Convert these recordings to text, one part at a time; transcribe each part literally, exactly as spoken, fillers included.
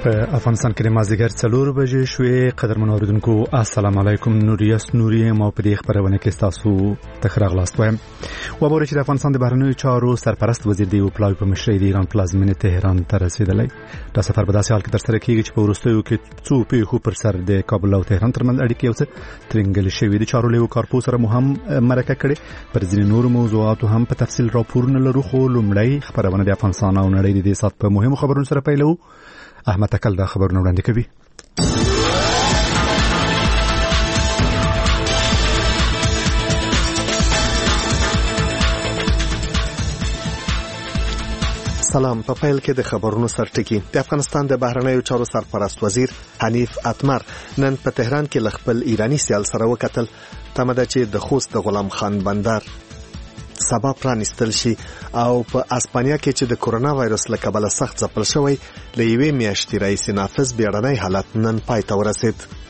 افغانستان کې مازدیګر څلور بجې شوې. قدرمن اوریدونکو السلام علیکم. نوریس نوري مو په دې خبرونه کې تاسو ته راغلاست وایم. و بورې چې د افغانستان د بهرنیو چارو سرپرست وزیر دی او پلاوی په مشرۍ د ایران پلازمینه تهران ته رسیدلی. دا سفر په داسې حال کې ترسره کیږي چې په وروستیو کې څو پیښو پر سر د کابل او تهران ترمنځ اړیکې یو څه ترنګل شوې دي. چارو لیو کارپو سره مو هم مرکه کړې. پر ځینې نور موضوعاتو هم په تفصیل راپورونه لرو، خو لومړی خبرونه د افغانستان او نړۍ د دې سات په مهمو خبرونو سره پیلو. احمد تکل دا خبرونه وړاندې کوي. سلام. په پیل کې د خبرونو سرټکی. د افغانستان د بهرنیو چارو سرپرست وزیر حنیف اتمر نن په تهران کې لخپل ایرانی سیال سره وکتل. تمه ده چې د خوست د غلام خان بندر سبا پرانستل شي او په اسپانیا کې چې د کورونا وایرس له کبله سخت ځپل شوی له یوې میاشتې راهیسې نافذ بیړنی حالت نن پای ته ورسید.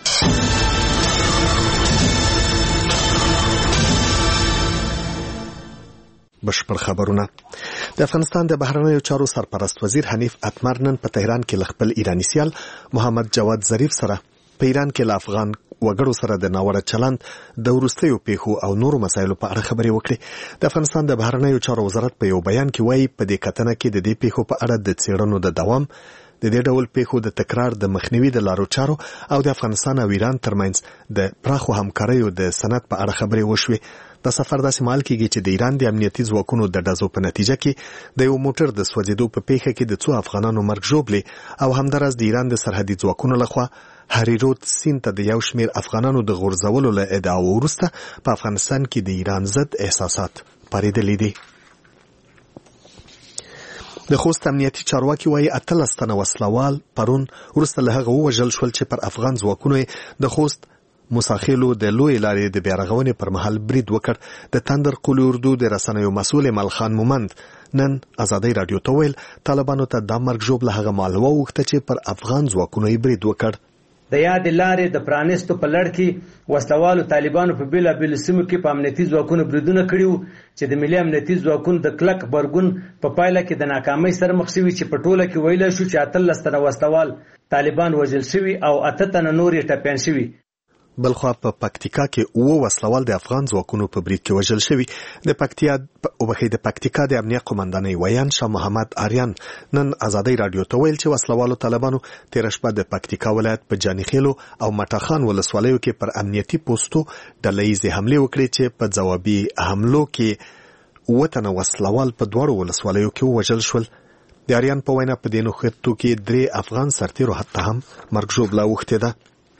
بشپړ خبرونه. د افغانستان د بهرنیو چارو سرپرست وزیر حنیف اتمر نن په تهران کې خپل ایرانی سیال محمد جواد ظریف سره په ایران کې له افغان وګړو سره د ناوړه چلند د وروستیو پیښو او نورو مسایلو په اړه خبرې وکړي. د افغانستان د بهرنیو چارو وزارت په یو بیان کې وایي په دې کتنه کې د دې پیښو په اړه د څېړنو د دوام، د دې ډول پیښو د تکرار د مخنیوي د لارو چارو او د افغانستان او ایران ترمنځ د پراخو همکاریو د سند په اړه خبرې وشوې. د سفر داسې مهال کېږي چې د ایران د امنیتي ځواکونو د ډزو په نتیجه کې د یو موټر د سوځېدو په پیښه کې د څو افغانانو مرګ ژوبلی او همداراز د ایران د سرحدي ځواکونو لخوا هری رود سیند ته د یو شمیر افغانانو د غورځولو له ادعاو وروسته په افغانستان کې د ایران ضد احساسات پارېدلي دي. د خوست امنیتي چارواکي وایي اتلس تنه وسلوال پرون وروسته له هغه ووژل شول چې پر افغان ځواکونو د خوست مساخیلو د لوی لارې د بیارغونې پر مهال برید وکړ. د تندر قولی اردو د رسنیو مسؤل ملخان مومند نن ازادي رادیو ته ویل طالبانو ته د مرګ ژوبله هغه معلومه وغوښته چې پر افغان ځواکونو یې برید وکړ. د یاد لارې د پرانستو په لړ کې وسلوالو طالبانو په بیلابیلو سیمو کې په امنیتي ځواکونو بریدونه کړي وو چې د ملي امنیتي ځواکونو د کلک برګون په پایله کې د ناکامۍ سره مخ شوي چې په ټوله کې ویلی شو چې اتلس تنه وسلوال طالبان وژل شوي او اته تنه نور یې ټپیان شوي. بلخوا په پکتیکا کې اوه وسلوال د افغان ځواکونو په برید کې وژل شوي. د پکتیا او بخې د پکتیکا د امنیه قومندانۍ ویان شاه محمد آریان نن ازادي رادیو ته ویل چې وسلوالو طالبانو تیر شپه د پکتیکا ولایت په جانیخیلو او مټاخان ولسوالیو کې پر امنیتي پوسټو ډلهیزې حملې وکړې چې په ځوابي حملو کې اوه تنه وسلوال په دواړو ولسوالیو کې وژل شول. د آریان په وینا په دې نښتو کې درې افغان سرتیرو حتی هم مرګ ژوبله اوښتې ده.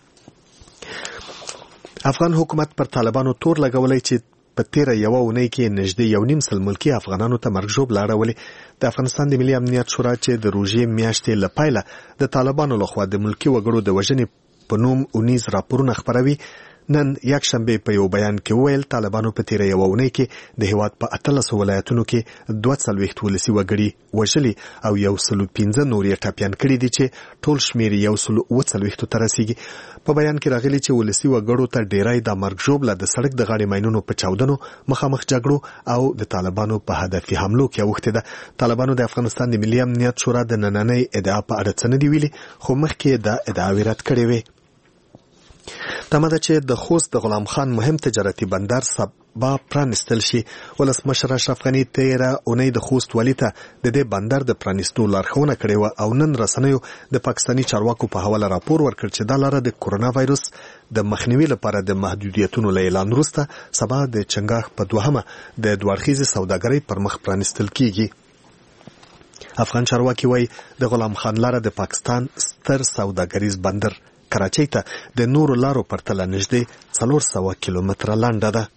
افغان حکومت پر طالبانو تور لګولای چې په تیره یوه اونۍ کې نږدې یو نیم سل ملکي افغانانو ته مرګ ژوبله اړولې. د افغانستان د ملي امنیت شورا چې د روژې میاشتې له پیله د طالبانو لخوا د ملکي وګړو د وژنې په نوم اونیز راپورونه خپروي نن یک شنبه په یو بیان کې ویل طالبانو په تیره یوه اونۍ کې د هیواد په اتلس ولایتونو کې دوه څلوېښت ولسي وګړي وژلي او یو سل پنځه نور یې ټپیان کړي دي چې ټول شمېر یو سل اوه څلوېښتو ته رسیږي. په بیان کې راغلي چې ولسي وګړو ته ډیری د مرګ ژوبله د سړک د غاړې ماینونو په چاودنو، مخامخ جګړو او د طالبانو په هدفي حملو کې اوښتې ده. طالبانو د افغانستان د ملي امنیت شورا د نننۍ ادعا په اړه څه نه دي ویلي، خو مخکې دا ادعاوې رد کړې وې. تمه ده چې د خوست د غلام خان مهم تجارتي بندر سبا پرانستل شي. ولسمشر اشرف غني تیره اونۍ د خوست والي ته د دې بندر د پرانستو لارښوونه کړې وه او نن رسنیو د پاکستاني چارواکو په حواله راپور ورکړ چې دا لاره د کورونا وایرس د مخنیوي لپاره د محدودیتونو له اعلان وروسته سبا د چنګاښ په دوهمه د دوړخیزې سوداګرۍ پر مخ پرانستل کیږي. افغان چارواکي وایي د غلام خان لاره د پاکستان ستر سوداګریز بندر کراچۍ ته د نورو لارو پرتله نږدې څلور سوه کیلومتره لنډه ده.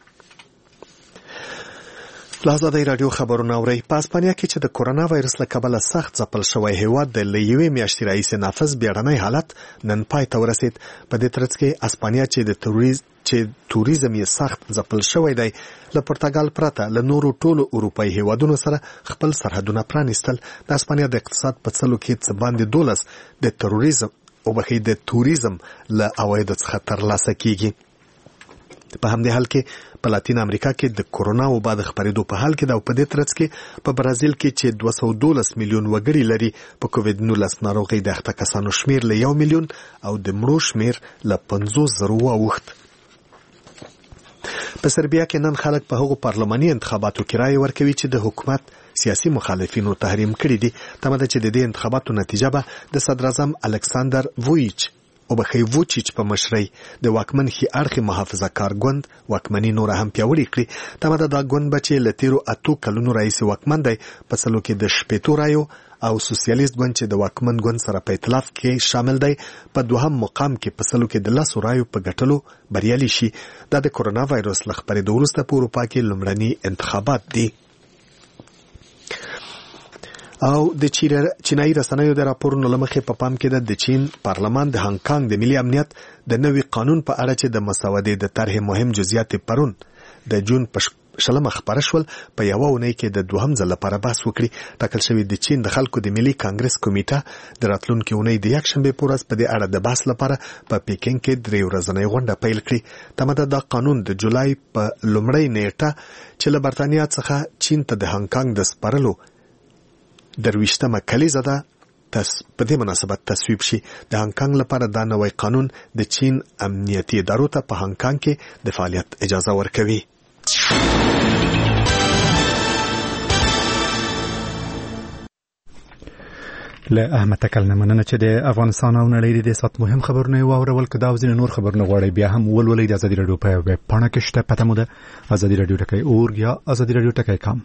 ازادي رادیو خبرونه اورئ. په اسپانیا کې چې د کورونا وایرس له کبله سخت ځپل شوی هیواد د له یوې میاشتې راهیسې نافذ بیړنی حالت نن پای ته ورسید. په دې ترڅ کې اسپانیا چې د توریزم چې توریزم یې سخت ځپل شوی دی له پرتګال پرته له نورو ټولو اروپایي هیوادونو سره خپل سرحدونه پرانیستل. د اسپانیا د اقتصاد په څلو کې څه باندې دولس د تروریزم او بخې د توریزم له عوایدو څخه ترلاسه کیږي. په همدې حال کې په لاتین امریکا کې د کورونا وبا د خپرېدو په حال کې د په دې ترڅ کې په برازیل کې چې دوه سوه دولس میلیون وګړي لري په کووډ نولس ناروغۍ د اخته کسانو شمیر له یو میلیون او د مړو شمیر له پنځوس زرو واوښت. په سربیا کې نن خلک په هغو پارلماني انتخاباتو کې رایه ورکوي چې د حکومت سیاسي مخالفینو تحریم کړي دي. تمه ده چې د دې انتخاباتو نتیجه به د صدر اعظم الکساندر وویچ او بخي ووچیچ په مشرۍ د واکمن هي اړخي محافظه کار ګوند واکمنی نور هم پیاوړي کړي. تمه ده دا ګوند به چې له تیرو اتو کلونو رئیس واکمن دی په څلو کې د شپېتو رایو او سوسیالیست ګوند چې د واکمن ګوند سره په ائتلاف کې شامل دی په دوهم مقام کې په څلو کې د لسو رایو په ګټلو بریالي شي. دا د کورونا وایرس له خپرېدو وروسته په اروپا کې لومړني انتخابات دي. او د چینایي رسنیو د راپورونو لمخې په پام کې د چین پارلمان د هانګ کانګ د ملي امنیت د نوي قانون په اړه چې د مسودې د طرح مهم جزئیات پرون د جون په شلمه خبره شول په یو اونۍ کې د دوهم ځل لپاره بحث وکړي. ټاکل شوی د چین د خلکو د ملي کانګرس کمیټه د راتلونکي اونۍ د یکشنبه په ورځ په دې اړه د بحث لپاره په پیکینګ کې درې ورځنۍ غونډه پیل کړې. تمه ده دا قانون د جولای په لومړۍ نیټه چې له برتانیا څخه چین ته د هانګ کانګ د سپارلو درویشتمه کلیزه ده تس په دې مناسبت تصویب شي. د هانګ کانګ لپاره دا نوی قانون د چین امنیتي ادارو ته په هانګ کانګ کې د فعالیت اجازه ورکوي. له احمد تکل نه مننه چې د افغانستان او نړۍ د سات مهم خبرونه واورول. که دا وزین نور خبرونه غواړي بیا هم ولولئ د ازادي رادیو په ویب پاڼه کې شته. پته مو ده ازادي رادیو ټکی اورګ یا ازادي رادیو ټکی کام.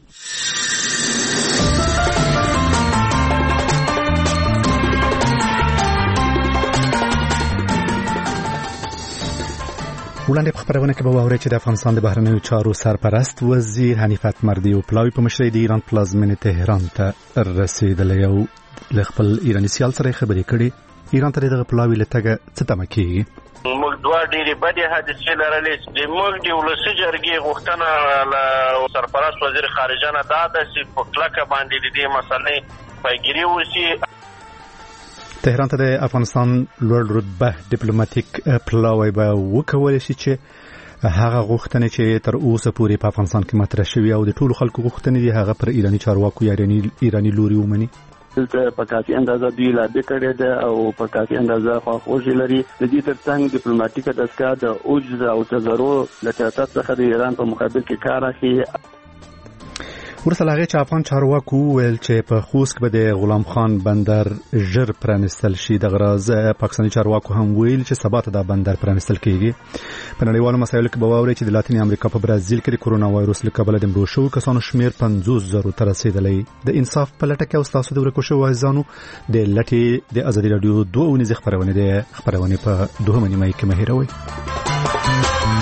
وړاندې په خبرونه کې به واورئ چې د افغانستان د بهرنیو چارو سرپرست وزیر حنیف اتمر د پلاوي په مشرۍ د ایران پلازمینې تهران ته رسیدلی او له خپل ایراني سیال سره خبرې کړي. ایران ته دغه پلاوي له تګه څه تمه کېږي؟ موږ دوه ډېرې بدې حادثې لرلې. د موږ د ولسي جرګې غوښتنه له سرپرست وزیر خارجه نه دا ده چې په کلکه باندې د دې مسلې پیګیري وشي. تهران ته د افغانستان لوړ رتبه ډیپلوماټیک پلاوی به وکولای شي چې هغه غوښتنې چې تر اوسه پورې په افغانستان کې مطرح شوي او د ټولو خلکو غوښتنې دي هغه پر ایراني چارواکو یا ایراني لوري ومني. دلته په کافي اندازه دوی لابي کړې ده او په کافي اندازه خواخوږي لري. د دې ترڅنګ ډیپلوماټیکه دستګاه د اوج او تزرع له سیاست څخه د ایران په مقابل کې کار اخلي. ورسره هغه چې افغان چارواکو ویل چې په خوست کې به د غلام خان بندر ژر پرانستل شي. د غراز پاکستاني چارواکو هم ویل چې سبا ته دا بندر پرانستل کیږي. په نړیوالو مسایلو کې به واورئ چې د لاتین امریکا په برازیل کې د کورونا وایرس له کبله د مړو شوو کسانو شمیر پنځوس زرو ته رسیدلی. د انصاف په لټه کې او ستاسو د ورکو شوو عزیزانو د لټې د ازادي رادیو دوه اونیزې خبرونه د خبرونه په دوهمه نیمه کې مه هېروئ.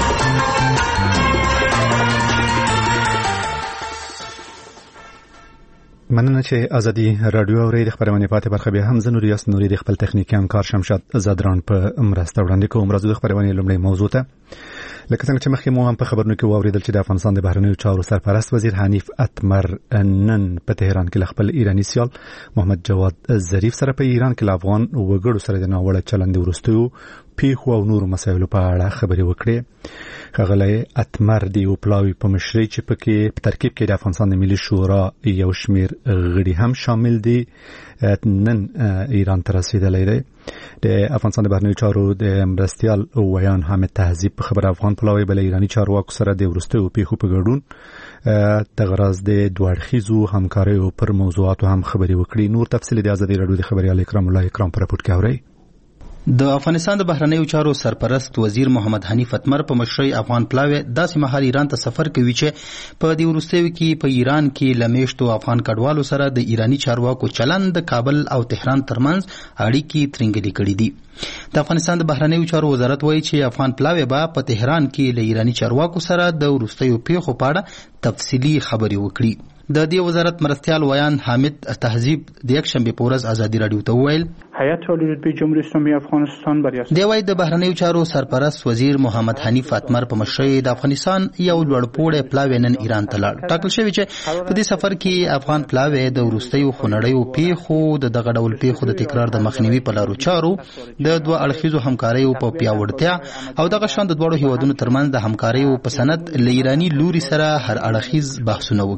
مننه چې ازادي رادیو اوري. د خبرونه پاتې برخه به هم زنوري اس نوري د خپل تخنیکی همکار شمشاد زادران په مرسته وړاندې کوم. راځو د خبرونه لومړی موضوع ته. لکه څنګه چې مخکې مو هم په خبرونو کې واوریدل چې د افغانستان د بهرنیو چارو سرپرست وزیر حنیف اتمر نن په تهران کې خپل ایرانی سیال محمد جواد ظریف سره په ایران کې د افغان وګړو سره د ناوړه چلند ورستیو پیښو او نور مسایلو په اړه خبرې وکړې. ښاغلی اتمر د یو پلاوي په مشرۍ چې پکې په ترکیب کې د افغانستان د ملي شورا یو شمیر غړي هم شامل دي نن ایران ته رسیدلی دی. د افغانستان د بهرنیو چارو د مرستیال ویان حامد تهذیب په خبر افغان پلاوي بل ایرانی چارواکو سره د ورستیو پیښو په ګډون د غرض د دوه اړخیزو همکاریو پر موضوعاتو هم خبرې وکړي. نور تفصیل د ازادي رادیو د خبريال اکرام الله اکرام پر راپورټ کې اوري. د افغانستان د بهرنیو چارو سرپرست وزیر محمد حنیف اتمر په مشرۍ افغان پلاوی داسې مهال ایران ته سفر کوي چې په دې وروستیو کې په ایران کې لمیشتو افغان کډوالو سره د ایرانی چارواکو چلند د کابل او تهران ترمنځ اړیکې ترنګلې کړې دي. د افغانستان د بهرنیو چارو وزارت وایي چې افغان پلاوی به په تهران کې له ایرانی چارواکو سره د وروستیو پیښو په اړه تفصیلي خبرې وکړي. د دې وزارت مرستیال ویان حامد تهذیب د یک شنبه په ورځ ازادي رادیو ته وویل هیئت عالی رتبه جمهوری اسلامی افغانستان بر دی وای د بهرنیو چارو سرپرست وزیر محمد حنیف اتمر په مشرۍ د افغانستان یو لوړپوړی پلاوی نن ایران ته لاړ. ټاکل شوی چې په دې سفر کې افغان پلاوی د وروستیو خونړیو پیښو د دغه ډول پیښو د تکرار د مخنیوي په لارو چارو د دوه اړخیزو همکاریو په پیاوړتیا او دغه شان د دواړو هیوادونو ترمنځ د همکاریو په سند له ایرانی لوري سره هر اړخیز بحثونه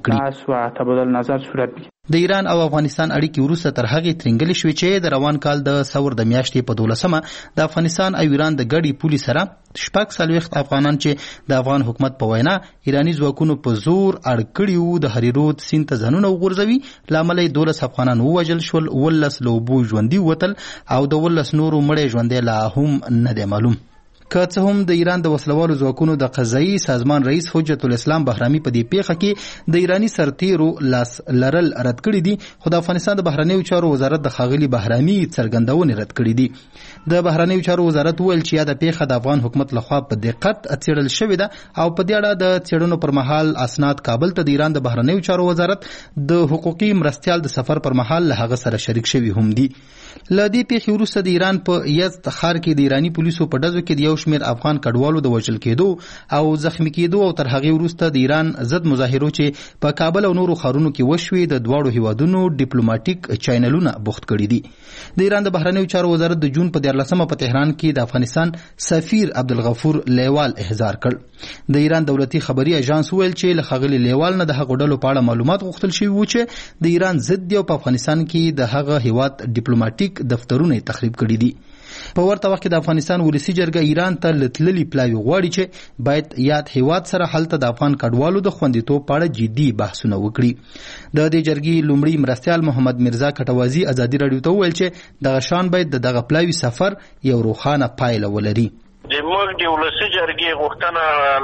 وکړي. د ایران او افغانستان اړیکې وروسته تر هغې ترنګلې شوې چې د روان کال د سور د میاشتې په دولسمه د افغانستان او ایران د ګډې پولې سره شپږ څلوېښت افغانان چې د افغان حکومت په وینا ایراني ځواکونو په زور اړ کړي وو د هریرود سیند ته ځانونه وغورځوي، له امله یې دولس افغانان ووژل شول، ولس له اوبو ژوندي ووتل او د ولس نورو مړی ژوندی لا هم نه دی معلوم. که څه هم د ایران د وسلوالو ځواکونو د قضایي سازمان رئیس حجت الاسلام بهرامي په دې پیښه کې د ایراني سرتیرو لاس لرل رد کړي دي، خو د افغانستان د بهرنیو چارو وزارت د ښاغلي بهرامي څرګندونې رد کړي دي. د بهرنیو چارو وزارت وویل چې یاده پیښه د افغان حکومت لخوا په دقت څېړل شوې ده او په دې اړه د څېړنو پر مهال اسناد کابل ته د ایران د بهرنیو چارو وزارت د حقوقي مرستیال د سفر پر مهال له هغه سره شریک شوي هم دي. له دې پیښې وروسته د ایران په یزد ښار کې د ایراني پولیسو په ډزو کې د یو شمېر افغان کډوالو د وژل کېدو او زخمی کېدو او تر هغې وروسته د ایران ضد مظاهرو چې په کابل او نورو ښارونو کې وشوې د دواړو هیوادونو ډیپلوماټیک چینلونه بوخت کړي دي. د ایران د بهرنیو چارو وزارت د جون په دیارلسمه په تهران کې د افغانستان سفیر عبدالغفور لیوال احضار کړ. د ایران دولتي خبري اژانس ویل چې له ښاغلي لیوال نه د هغو ډلو په اړه معلومات غوښتل شوي وو چې د ایران ضد دي او په افغانستان کې د هغه هیواد ډیپلوماټیک دفترونه یې تخریب کړي دي. په ورته وخت کې د افغانستان ولسي جرګه ایران ته له تللي پلاوي غواړي چې باید یاد هیواد سره هلته د افغان کډوالو د خوندیتوب په اړه جدي بحثونه وکړي. د دې جرګې لومړي مرستیال محمد مرزا کټوازي ازادي راډیو ته وویل چې دغه شان باید د دغه پلاوي سفر یو روښانه پایله ولري. د موږ د ولسي جرګې غوښتنه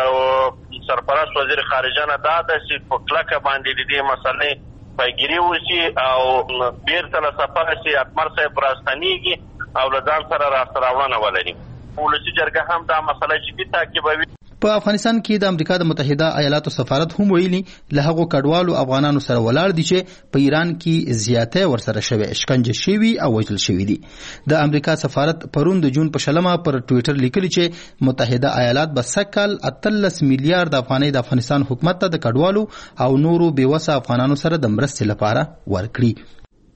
له سرپرست وزیر خارجه نه دا ده چې په کلکه باندې د دې مسلې پیګیري وشي او بیرته له سفر شي اتمر صاحب راستنیږي او له ځان سره راسته راوړنه ولري. ولسي جرګه هم دا مسله جدي تعقیبوي. په افغانستان کې د امریکا د متحده ایالاتو سفارت هم ویلي له هغو کډوالو افغانانو سره ولاړ دي چې په ایران کې زیاته ورسره شوی شکنجه شوي او وژل شوي دي. د امریکا سفارت پرون د جون په شلمه پر ټویټر لیکلي چې متحده ایالات به سږ اتلس میلیارډ افغانۍ د افغانستان حکومت ته د کډوالو او نورو بېوسه افغانانو سره د مرستې لپاره ورکړي.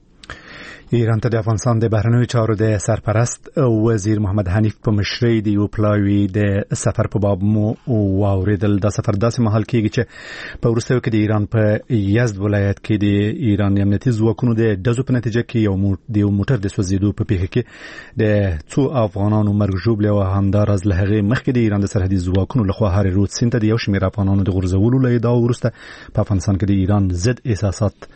ایران ته د افغانستان د بهرنیو چارو د سرپرست وزیر محمد حنیف په مشرۍ د یو پلاوي د سفر په باب مو واوریدل. دا سفر داسې مهال کېږي چې په وروستیو کې د ایران په یزد ولایت کې د ایران امنیتي ځواکونو د ډزو په نتیجه کې یو د یو موټر د سوځېدو په پیښه کې د څو افغانانو مرګ ژوبلی او همداراز له هغې مخکې د ایران د سرحدي ځواکونو لخوا هریرود سیند ته د یو شمېر افغانانو د غورځولو له ادعا وروسته په افغانستان کې د ایران ضد احساسات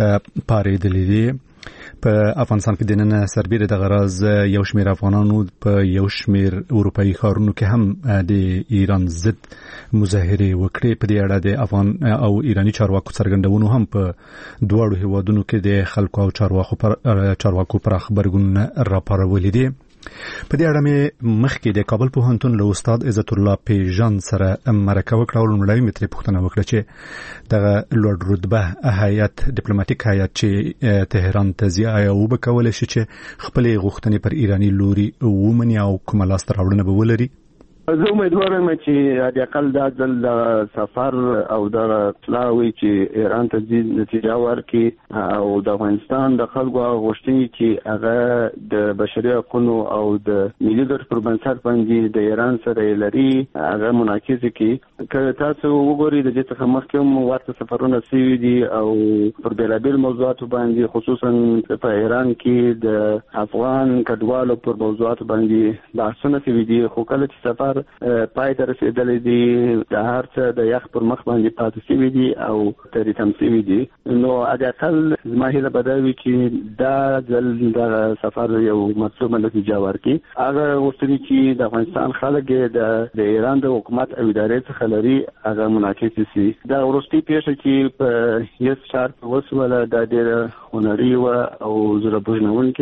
پارېدلي دي. په افغانستان کې د نن سربېره د غرض یو شمېر افغانانو په یو شمېر اروپایي ښارونو کې هم د ایران ضد مظاهرې وکړې. په دې اړه د افغان او ایراني چارواکو څرګندونو هم په دواړو هیوادونو کې د خلکو او چارواکو پر چارواکو پراخ غبرګون راپارولي دي. په دې اړه مې مخکې د کابل پوهنتون له استاد عزت الله پیژان سره مرکه وکړه او لومړی مې ترې پوښتنه وکړه چې دغه لوړ رتبه هیات ډیپلوماټیک هیات چې تهران ته ځي آیا وبه کولی شي چې خپلې غوښتنې پر ایراني لوري ومني او کومه لاسته راوړنه به ولري؟ زه امیدوار یم چې حد اقل دا ځل د سفر او د پلاوي چې ایران ته ځي نتیجه ورکړي او د افغانستان د خلکو غوښتنې چې هغه د بشري حقوقو او د ملي ګټو پر بنسټ باندې د ایران سره لري هغه منعکس کړي. که تاسو وګورئ د دې څخه مخکې هم ورته سفرونه شوي دي او پر بېلابېلو موضوعاتو باندې خصوصا په ایران کې د افغان کډوالو پر موضوعاتو باندې بحثونه شوي دي، خو کله چې سفر پای ته رسېدلې دي د هر څه د یخ پر مخ باندې پاتې شوي دي او تریتم شوي دي. نو حداقل زما هیله به دا وي چې دا ځل دغه سفر یو مطلوبه نتیجه ورکړي. هغه غوښتنې چې د افغانستان خلک د ایران د حکومت او ادارې څخه لري هغه منعکس شي. دا وروستۍ پیښه چې په یز ښار کې وسوله دا ډېره هنري وه او زړه بوژنونکې وه.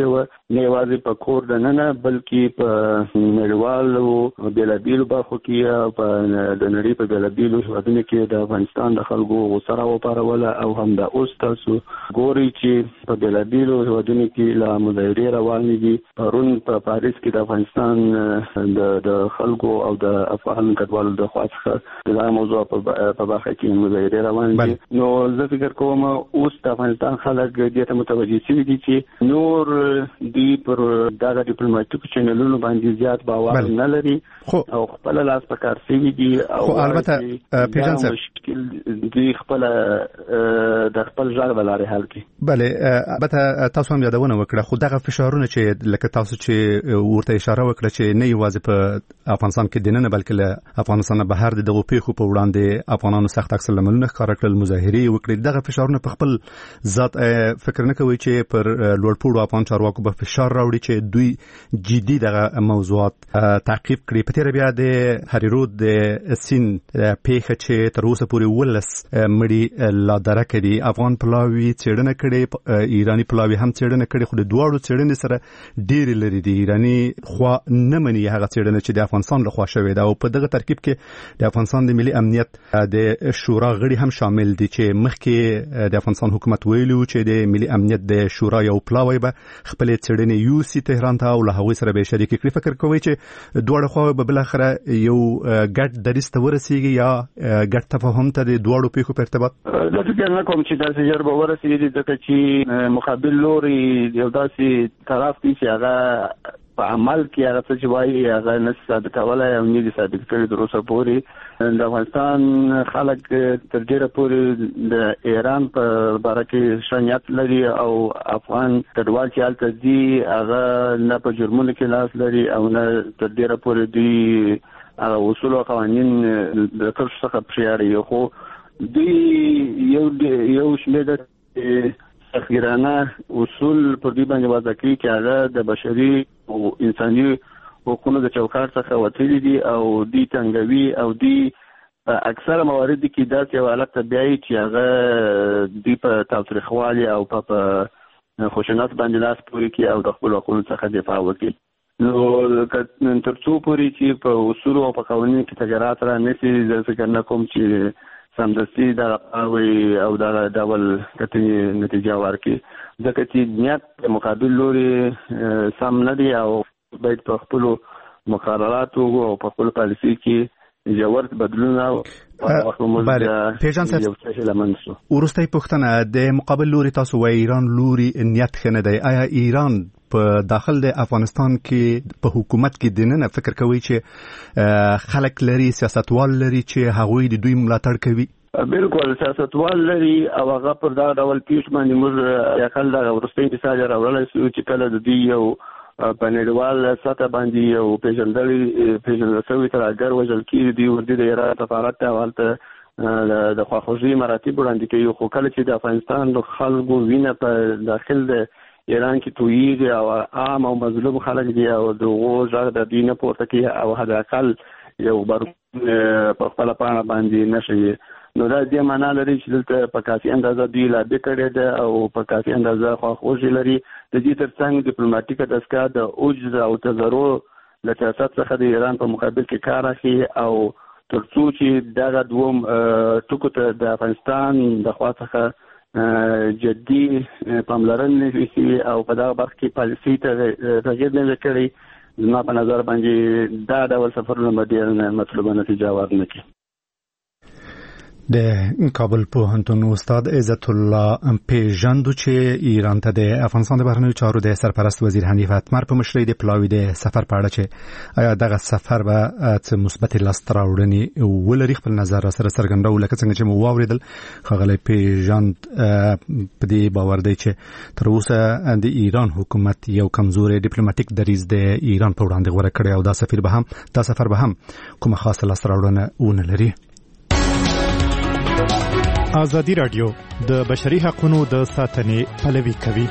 نه یوازې په کور د نه بلکې په نړیوالو بیلابیلو برخو کې په د نړۍ په بیلابیلو هیوادونو کې د افغانستان د خلکو غوسه راوپاروله او هم د اوس تاسو ګوري چې په بیلابیلو هیوادونو کې لا مظاهرې روانې دي. پرون په پاریس کې د افغانستان د د خلکو او د افغان کډوالو د خوا څخه دا موضوع په برخه کې مظاهرې روانې دي. نو زه فکر کوم اوس د افغانستان خلک دې ته متوجه شوي دي چې نور دی پر دغه ډیپلوماټیکو چینلونو باندې زیات باور نه لري او خپل لاس په کار شوي دي او البته پیژن صاحب مشکل دی خپل د خپل ځای ولاري حل کی. بله البته تاسو هم یادونه وکړه خو دغه فشارونه چې لکه تاسو چې ورته اشاره وکړه چې نه یوازې په افغانستان کې دننه بلکې له افغانستان بهر د دغه پیښو په وړاندې افغانانو سخت عکس العملونه ښکاره کړل مظاهرې وکړې. دغه فشارونه په خپل ذات فکر نه کوي چې پر لوړپوړو افغان چارواکو به فشار راوړي چې دوی جدي دغه موضوعات تعقیب کړي. په تیر بیا د هریرود د سین پیښه چې تر اوسه پورې ولس مړي لا درکه دي افغان پلاوی څېړنه کړي ایرانی پلاوی هم څېړنه کړي خو د دواړو څېړنې سره ډېر لري دي. ایرانی خو نه مني هغه څېړنه چې د افغانستان لخوا شوې ده او په دغه ترکیب کې د افغانستان د ملي امنیت د شورا غړي هم شامل دي چې مخکې د افغانستان حکومت ویلو چې د ملي امنیت د شورا یو پلاوی به خپل څېړنې یوسي تهران ته او له هغوی سره به شریک کړي. فکر کوي چې دواړه خواوې به بالاخره یو ګډ دریځ ته ورسیږي یا ګډ تفاهم ته د دواړو پیښو په ارتباط؟ زه فکر نه کوم چې داسې ژر به ورسیږي ځکه چې مقابل لوري یو داسې طرف دی چې هغه په عمل کې هغه څه چې وایي هغه نشي ثابتولی او نه دي ثابت کړي تر اوسه پورې. د افغانستان خلک تر ډېره پورې د ایران په باره کې ښه نیت لري او افغان کډوال چې هلته ځي هغه نه په جرمونو کې لاس لري او نه تر ډېره پورې دوی هغه اصول او قوانین د کرښو څخه پرې اړوي. خو دوی یو یو شمېر تخیرانه اصول پر دوی باندې وضع کوي چې هغه د بشري او انساني حقوقو د چوکاټ څخه وتلي دي او دوی تنګوي او دوی په اکثره موارد کې داسې یو حالت ته بیایي چې هغه دوی په تاوتریخوالي او په خشونت باندې لاس پورې کړي او د خپلو حقونو څخه دفاع وکړي. نو تر څو پورې چې په اصولو او په قوانینو کې تغیرات رانشي زه فکر نه کوم چې سمدستي دغه پاروي او دغه ډول کتنې نتیجه ورکړي ځکه چې نیت په مقابل لوري سم نه دی او باید په خپلو مقرراتو او په خپلو پالیسي کې ژور بدلون او پیژن صاحب وروستۍ پوښتنه د مقابل لوري تاسو وایي ایران لوري نیت ښه نه دی. آیا ایران په داخل د افغانستان کې په حکومت کې دننه فکر کوي چې خلک لري سیاستوال لري چې هغوی د دوی ملاتړ کوي؟ بالکل سیاستوال لري او هغه پر دا ډول پیښ باندې موږ یقل دا وروستۍ مثال راوړلی شو چې کله د دوی یو په نړیوال سطح باندې یو پیژندل پیژندل شوی ترهګر وژل کېږي دوی ورځي د ایران سفارت ته هلته د خواخوږۍ مراتب وړاندې کوي. خو کله چې د افغانستان د خلکو وینه په داخل د ایران کې تویېږي او عام او مظلوم خلک دي او د هغو غږ د دوی نه پورته کوي او حداقل یو برخون په خپله پاڼه باندې نه شي نو دا دې معنا لري چې دلته په کافي اندازه دوی لابي کړې ده او په کافي اندازه خواخوږي لري. د دې ترڅنګ ډیپلوماټیکه دستګاه د عجز او تضرع له سیاست څخه د ایران په مقابل کې کار اخلي او تر څو چې دغه دوم ټکو ته د افغانستان د خوا څخه جدي پاملرنه وشي او په دغه برخه کې پالیسي ته تغیر نه کړي زما په نظر باندې دا ډول سفرونه ډېر مطلوبه نتیجه ورنکړي. د کابل پوهنتون استاد عزت الله پیژندو چې ایران ته د افغانستان د بهرنیو چارو د سرپرست وزیر حنیف اتمر په مشرۍ د پلاوي د سفر په اړه چې آیا دغه سفر به څه مثبت لاسته راوړنې ولري خپل نظر سره څرګندوي. لکه څنګه چې مو واوریدل ښاغلی پیژند په دې باور دی چې تر اوسه د ایران حکومت یو کمزوري ډیپلوماټیک دریځ د ایران په وړاندې غوره کړی او دا سفیر به هم دا سفر به هم کومه خاصه لاسته راوړنه ونه لري. ازادي رادیو د بشري حقوقو د ساتنې پلوي کوي.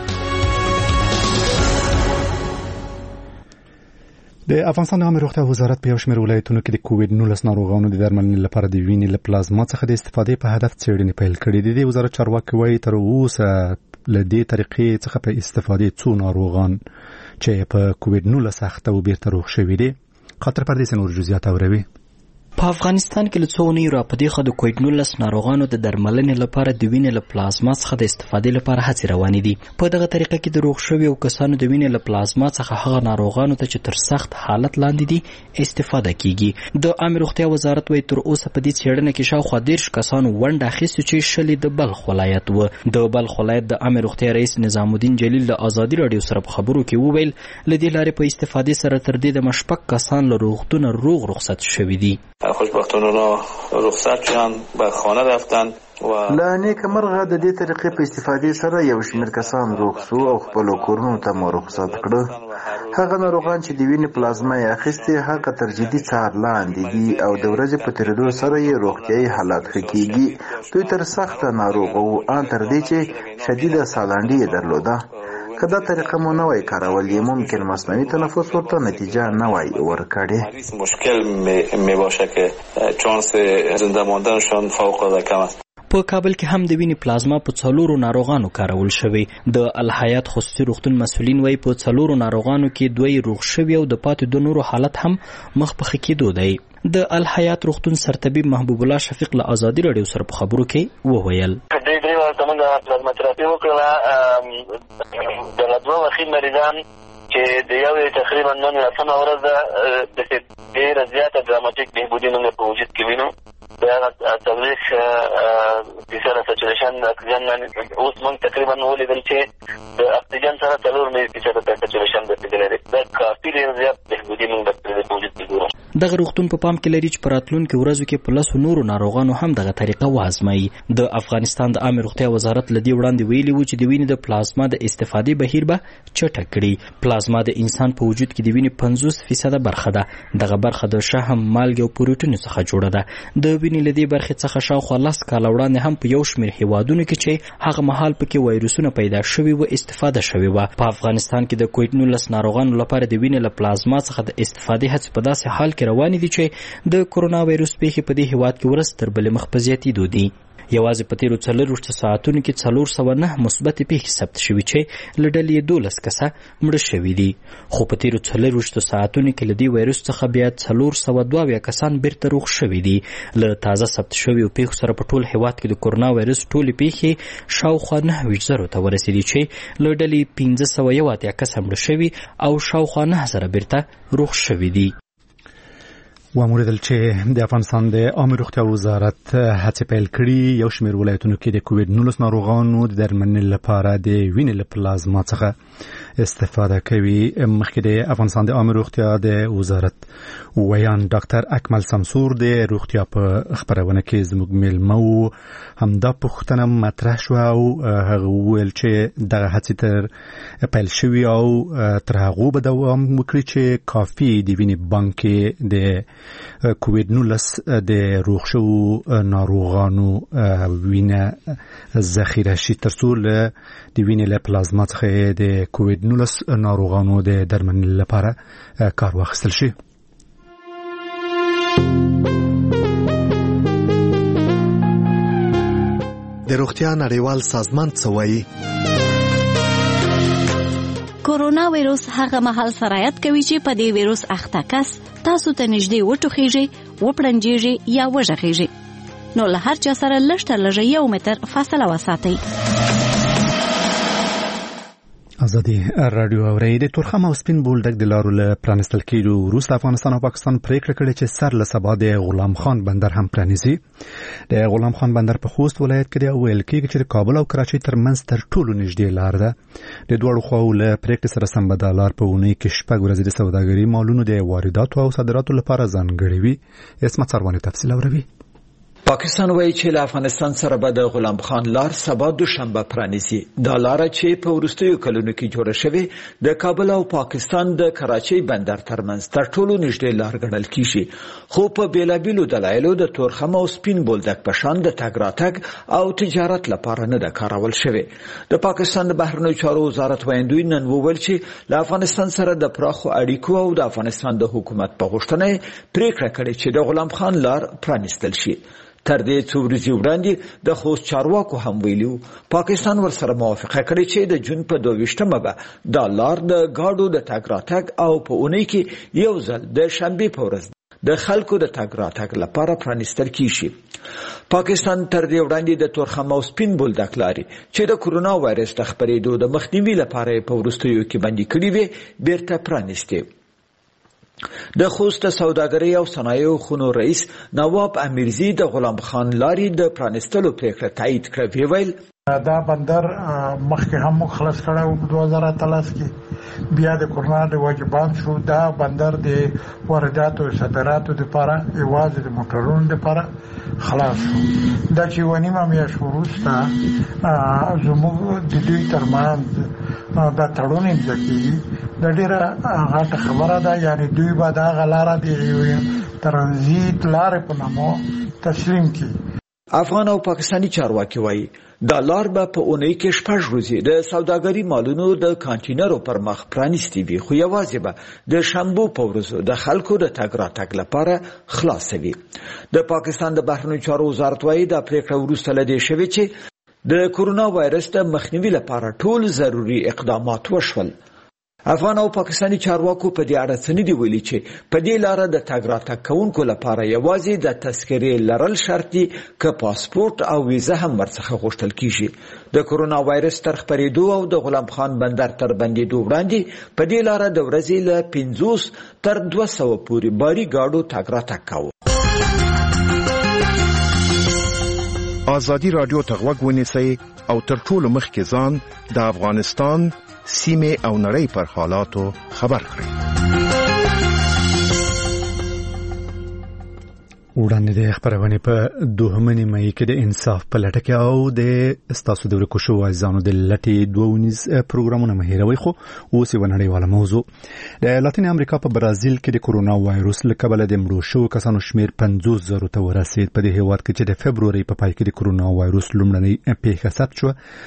د افغانستان د عامه روغتیا وزارت په یو شمېر ولایتونو کې د کووډ نولس ناروغانو د درملنې لپاره د وینې له پلازما څخه د استفادې په هدف څېړنې پیل کړې دي. د وزارت چارواکي وایي تر اوسه له دې طریقې څخه په استفادې څو ناروغان چې په کووډ نولس اخته او بیرته روغ شوي دي. خاطر پردیس نور جزئیات اوروي. په افغانستان کې له څو اونیو راپدې خو د کووډ نولس ناروغانو د درملنې لپاره د وینې له پلازما څخه د استفادې لپاره هڅې روانې دي. په دغه طریقه کې د روغ شویو کسانو د وینې له پلازما څخه هغه ناروغانو ته چې تر سخت حالت لاندې دي استفاده کیږي. د عامه روغتیا وزارت وايي تر اوسه په دې څېړنه کې شاوخوا دېرش کسانو ونډه اخیستې چې شلې د بلخ ولایت و. د بلخ ولایت د عامه روغتیا رئیس نظام الدین جلیل د ازادي راډیو سره په خبرو کې وویل له دې لارې په استفادې سره تر دې د مشپک کسان له روغتونه روغ رخصت شوي دي. خوشبختانه رخصت شدن به خانه رفتن و لا نیک مرغه د دې طریقې په استفادې سره یو شمېر کسان روغ شو او خپل کورونو ته مو رخصت کړه. هغه ناروغان چې د وینې پلازما یې اخیستې هغه تر جدي څار لاندې دي او د ورځې په تېرېدو سره یې روغتیایي حالات ښه کېږي. دوی تر سخته ناروغه وو ان تر دې چې شدیده سالنډي یې درلوده. که دا طریقه مو نه وای کارول ممکن مصنوعي تنفس ورته نتیجه نه وای ورکړي. مشکل می باشه که چانس زنده ماندنشان فوق العاده کم است. په کابل کې هم د وینې پلازما په څلورو ناروغانو کارول شوی. د الحیات خصوصي روغتون مسؤلین وایي په څلورو ناروغانو کې دوی روغ شوي او د پاتې دوه نورو حالت هم مخ په ښه کېدو دی. د الحیات روغتون سرطبیب محبوب الله شفیق له ازادي راډیو سره په خبرو کې وویل دې درې ورته موږ پلازما تراپي وکړه. د دوه وخت مریضان چې د یوې تقریبا نن لسمه ورځ ده د ډېره زیاته دراماتیک بهبودي موږ په وجود کې وینو. د څلوېښت فیصده سچوریشن اکسیجن اوس موږ تقریبا ولیدل چې د اکسیجن سره څلور فیصده سچوریشن رسېدلی دی. دا کافي ډېر زیات بهبودي موږ په وجود کې ګورو. دغه روغتون په پام کې لري چې په راتلونکو ورځو کې په لسو نورو ناروغانو هم دغه طریقه وازمایي. د افغانستان د عامه روغتیا وزارت له دې وړاندې ویلي و چې د وینې د پلازما د استفادې بهیر به چټک کړي. پلازما د انسان په وجود کې د وینې پنځوس فیصده برخه ده. دغه برخه د شحم، مالګې او پروټینو څخه جوړه ده. د وینې له دې برخې څخه شاوخوا لس کاله وړاندې هم په یو شمېر هیوادونو کې چې هغه مهال پکې وایروسونه پیدا شوي و استفاده شوې وه. په افغانستان کې د کووډ نولس ناروغانو لپاره د وینې له پلازما څخه د استفادې هڅې په داسې حال کې روانې دي چې د کرونا وایروس پیښې په دې هیواد کې ورځ تر بلې مخ په زیاتېدو دي. یوازې په تیرو څلوېښتو ساعتونو کې څلور سوه نه مثبتې پیښې ثبت شوي چې له ډلې یې دولس کسه مړه شوي دي. خو په تیرو څلوېښتو ساعتونو کې له دې وایروس څخه بیا څلور سوه دوه اویا کسان بیرته روغ شوي دي. له تازه ثبت شویو پیښو سره په ټول هیواد کې د کرونا وایروس ټولې پیښې شاوخوا نهه ویشت زرو ته ورسېدي چې له ډلې پنځه سوه یو اتیا کسه مړه شوي او شاوخوا نهه زره بیرته روغ شوي دي. واموریدل چې د افغانستان د عامه روغتیا وزارت هڅې پیل کړي یو شمېر ولایتونو کې د کووډ نولس ناروغانو د درملنې لپاره د وینې له پلازما څخه استفاده کوي. مخکې د افغانستان د عامه روغتیا د وزارت ویان ډاکټر اکمل سمسور د روغتیا په خبرونه کې زموږ میلمه و همدا پوښتنه مطرح شوه او هغه وویل چې دغه هڅې تر پیل شوي او تر هغو به دوام وکړي چې کافي د وینې بانک د کووډ نولس د روغ شوو ناروغانو وینه ذخیره شي ترڅو له د وینې له پلازما څخه د کووډ نولس ناروغانو د درملنې لپاره کار واخیستل شي. د روغتیا نړیوال سازمان څه وایي؟ کورونا ویروس هغه مهال سرایت کوي چې په دې ویروس اخته کس تاسو ته نږدې وټوخیږي، وپړنجیږي یا وژغیږي. نو له هر چا سره لږ تر لږه یو متر فاصله وساتئ. ازادي رادیو اوري د تورخم او سپین بولدک د لارو له پرانستل کېدو وروسته افغانستان او پاکستان پریکړه کړې چې سر له سبا د غلام خان بندر هم پرانیزي. د غلام خان بندر په خوست ولایت کې دی ویل کېږي چې کابل او کراچۍ ترمنځ تر ټولو نږدې لار ده. د دوړو خواو له پریکړې سره سم به دا لار په اونۍ کې شپږ ورځې د سوداګرۍ مالونو د وارداتو او صادراتو لپاره ځانګړې وي. اسمت سرواني تفصیل اوروي. پاکستان وایي چې له افغانستان سره به د غلام خان لار سبا دوشنبه پرانیزي. دا لار چې په وروستیو کلونو کې جوړه شوې د کابل او پاکستان د کراچۍ بندر ترمنځ تر ټولو نږدې لار ګڼل کیږي. خو په بیلابیلو دلایلو د تورخم او سپین بولدک په شان د تګ راتګ او تجارت لپاره نه ده کارول شوې. د پاکستان د بهرنیو چارو وزارت ویاندوی نن وویل چې له افغانستان سره د پراخو اړیکو او د افغانستان د حکومت په غوښتنه پریکړه کړې چې د غلام خان لار پرانیستل شي. تر دې څو ورځې وړاندې د خوست چارواکو هم ویلي وو پاکستان ورسره موافقه کړې چې د جون په دوه ویشتمه به دا لار د ګاډو د تګ راتګ او په اونۍ کې یو ځل د شنبې په ورځ د خلکو د تګ راتګ لپاره پرانیستل کیږي. پاکستان تر دې وړاندې د تورخم او سپین بولدک لارې چې د کورونا وایرس د خپرېدو د مخنیوي لپاره په وروستیو کې بندي کړې وې بیرته پرانیستې. د خوست سوداګرۍ او صنایعو خونو رئیس نواب امیرزی د غلام خان لارې د پرانیستلو پریکړه تایید کړه. وی ویل دا بندر مخکې هم خلاص کړه په دوه زره اتلس کې بیا د کورونا د واجبان شو. دا بندر د وارداتو او صادراتو لپاره یوازې د موټرونو لپاره خلاص شو. دا چې ونیمه میاشت وروسته زموږ د دوی ترمنځ دا تړون امضا کیږي. دا ډیره غټه خبره ده، یعنی دوی به دا غلاره د ترانزیت لارې په نامه تسلیم کړي. افغان او پاکستانی چارواکي وایي دا لار به په اونۍ کې شپږ ورځې د سوداګري مالونو د کانټینرو پر مخ پرانیستي وي، خو یوازې به د شنبو په ورځو د خلکو د تګ راتګ لپاره خلاصوي. د پاکستان د بهرنیو چارو وزارت وایي دا پریکړه وروسته له دې شوې چې د کورونا وایرس د مخنیوي لپاره ټول ضروري اقدامات وشول. افغان او پاکستانی چارواکو په دې اړه څه نه دي ویلي چې په دې لاره د تګ راتګ کوونکو لپاره یوازې د تذکرې لرل شرط دي که پاسپورت او ویزه هم ورڅخه غوښتل کیږي. د کورونا وایرس تر خپرېدو او د غلام خان بندر تر بندېدو وړاندې په دې لاره د ورځې له پنځوس تر دوه سوه پورې باري ګاډو تګ راتګ کاوه. ازادي راډیو ته غوږ ونیسئ او تر ټولو مخکې ځان د افغانستان سیمه او نړۍ پر حالاتو خبر کړئ. وړاندې د خبرونه په دوهمنی مې کې د انصاف په لټه کې او د استاسو د ورکوشو وایزانو د لټې دوونیز پروګرامونه مهیروي. خو اوس یو نړیواله موضوع د لاتین امریکا په برازیل کې د کورونا وایروس له کبله د مړو شو کسانو شمیر پنځوس زره ته ورسید. په دې هیواد کې چې د فبروري په پای کې د کورونا وایروس لومړنۍ پیښه ثبت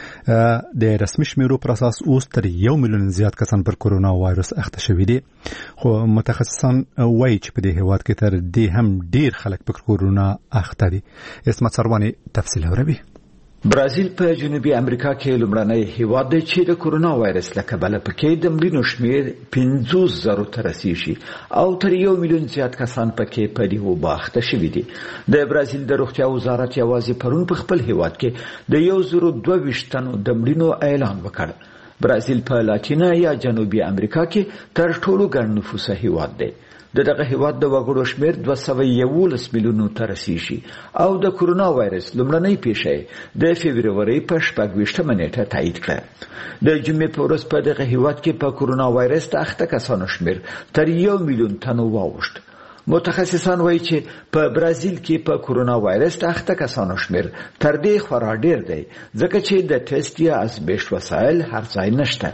شو، د رسمي شمیرو پر اساس اوس تر یو میلیون زیات کسان پر کورونا وایروس اخته شوي دي. خو متخصصان وایي چې په دې هیواد کې تر دې هم ډیر خلک په کورونا اخته دي. اسمت سروانی تفصیل اوري. برازیل په جنوبي امریکا کې لومړنی هیواد دی چې د کورونا وایرس له کبله پکې د مړینو شمیر پنځوس زره ته رسیږي او تر یو میلیون زیات کسان پکې په دې وبا اخته شوي دي. د برازیل د روغتیا وزارت یوازې پرون په خپل هیواد کې د یو زره دوه ویشت تنو د مړینو اعلان وکړ. برازیل په لاتینا یا جنوبي امریکا کې تر ټولو ګڼ نفوسه هیواد دی. د دغه هیواد د وګړو شمیر دوه سوه یوولس میلیونو ته رسیږي او د کورونا وایرس لومړنۍ پیښه د فبروري په شپږ ویشتمه نیټه تایید کړه. د جمعې په ورځ په دغه هیواد کې په کورونا وایرس د اخته کسانو شمیر تر یو میلیون تنو واوښت. متخصصان وایي چې په برازیل کې په کورونا وایرس د اخته کسانو شمیر تر دې خورا ډیر دی ځکه چې د ټیسټ یا ازمېښت وسایل هر ځای نشته.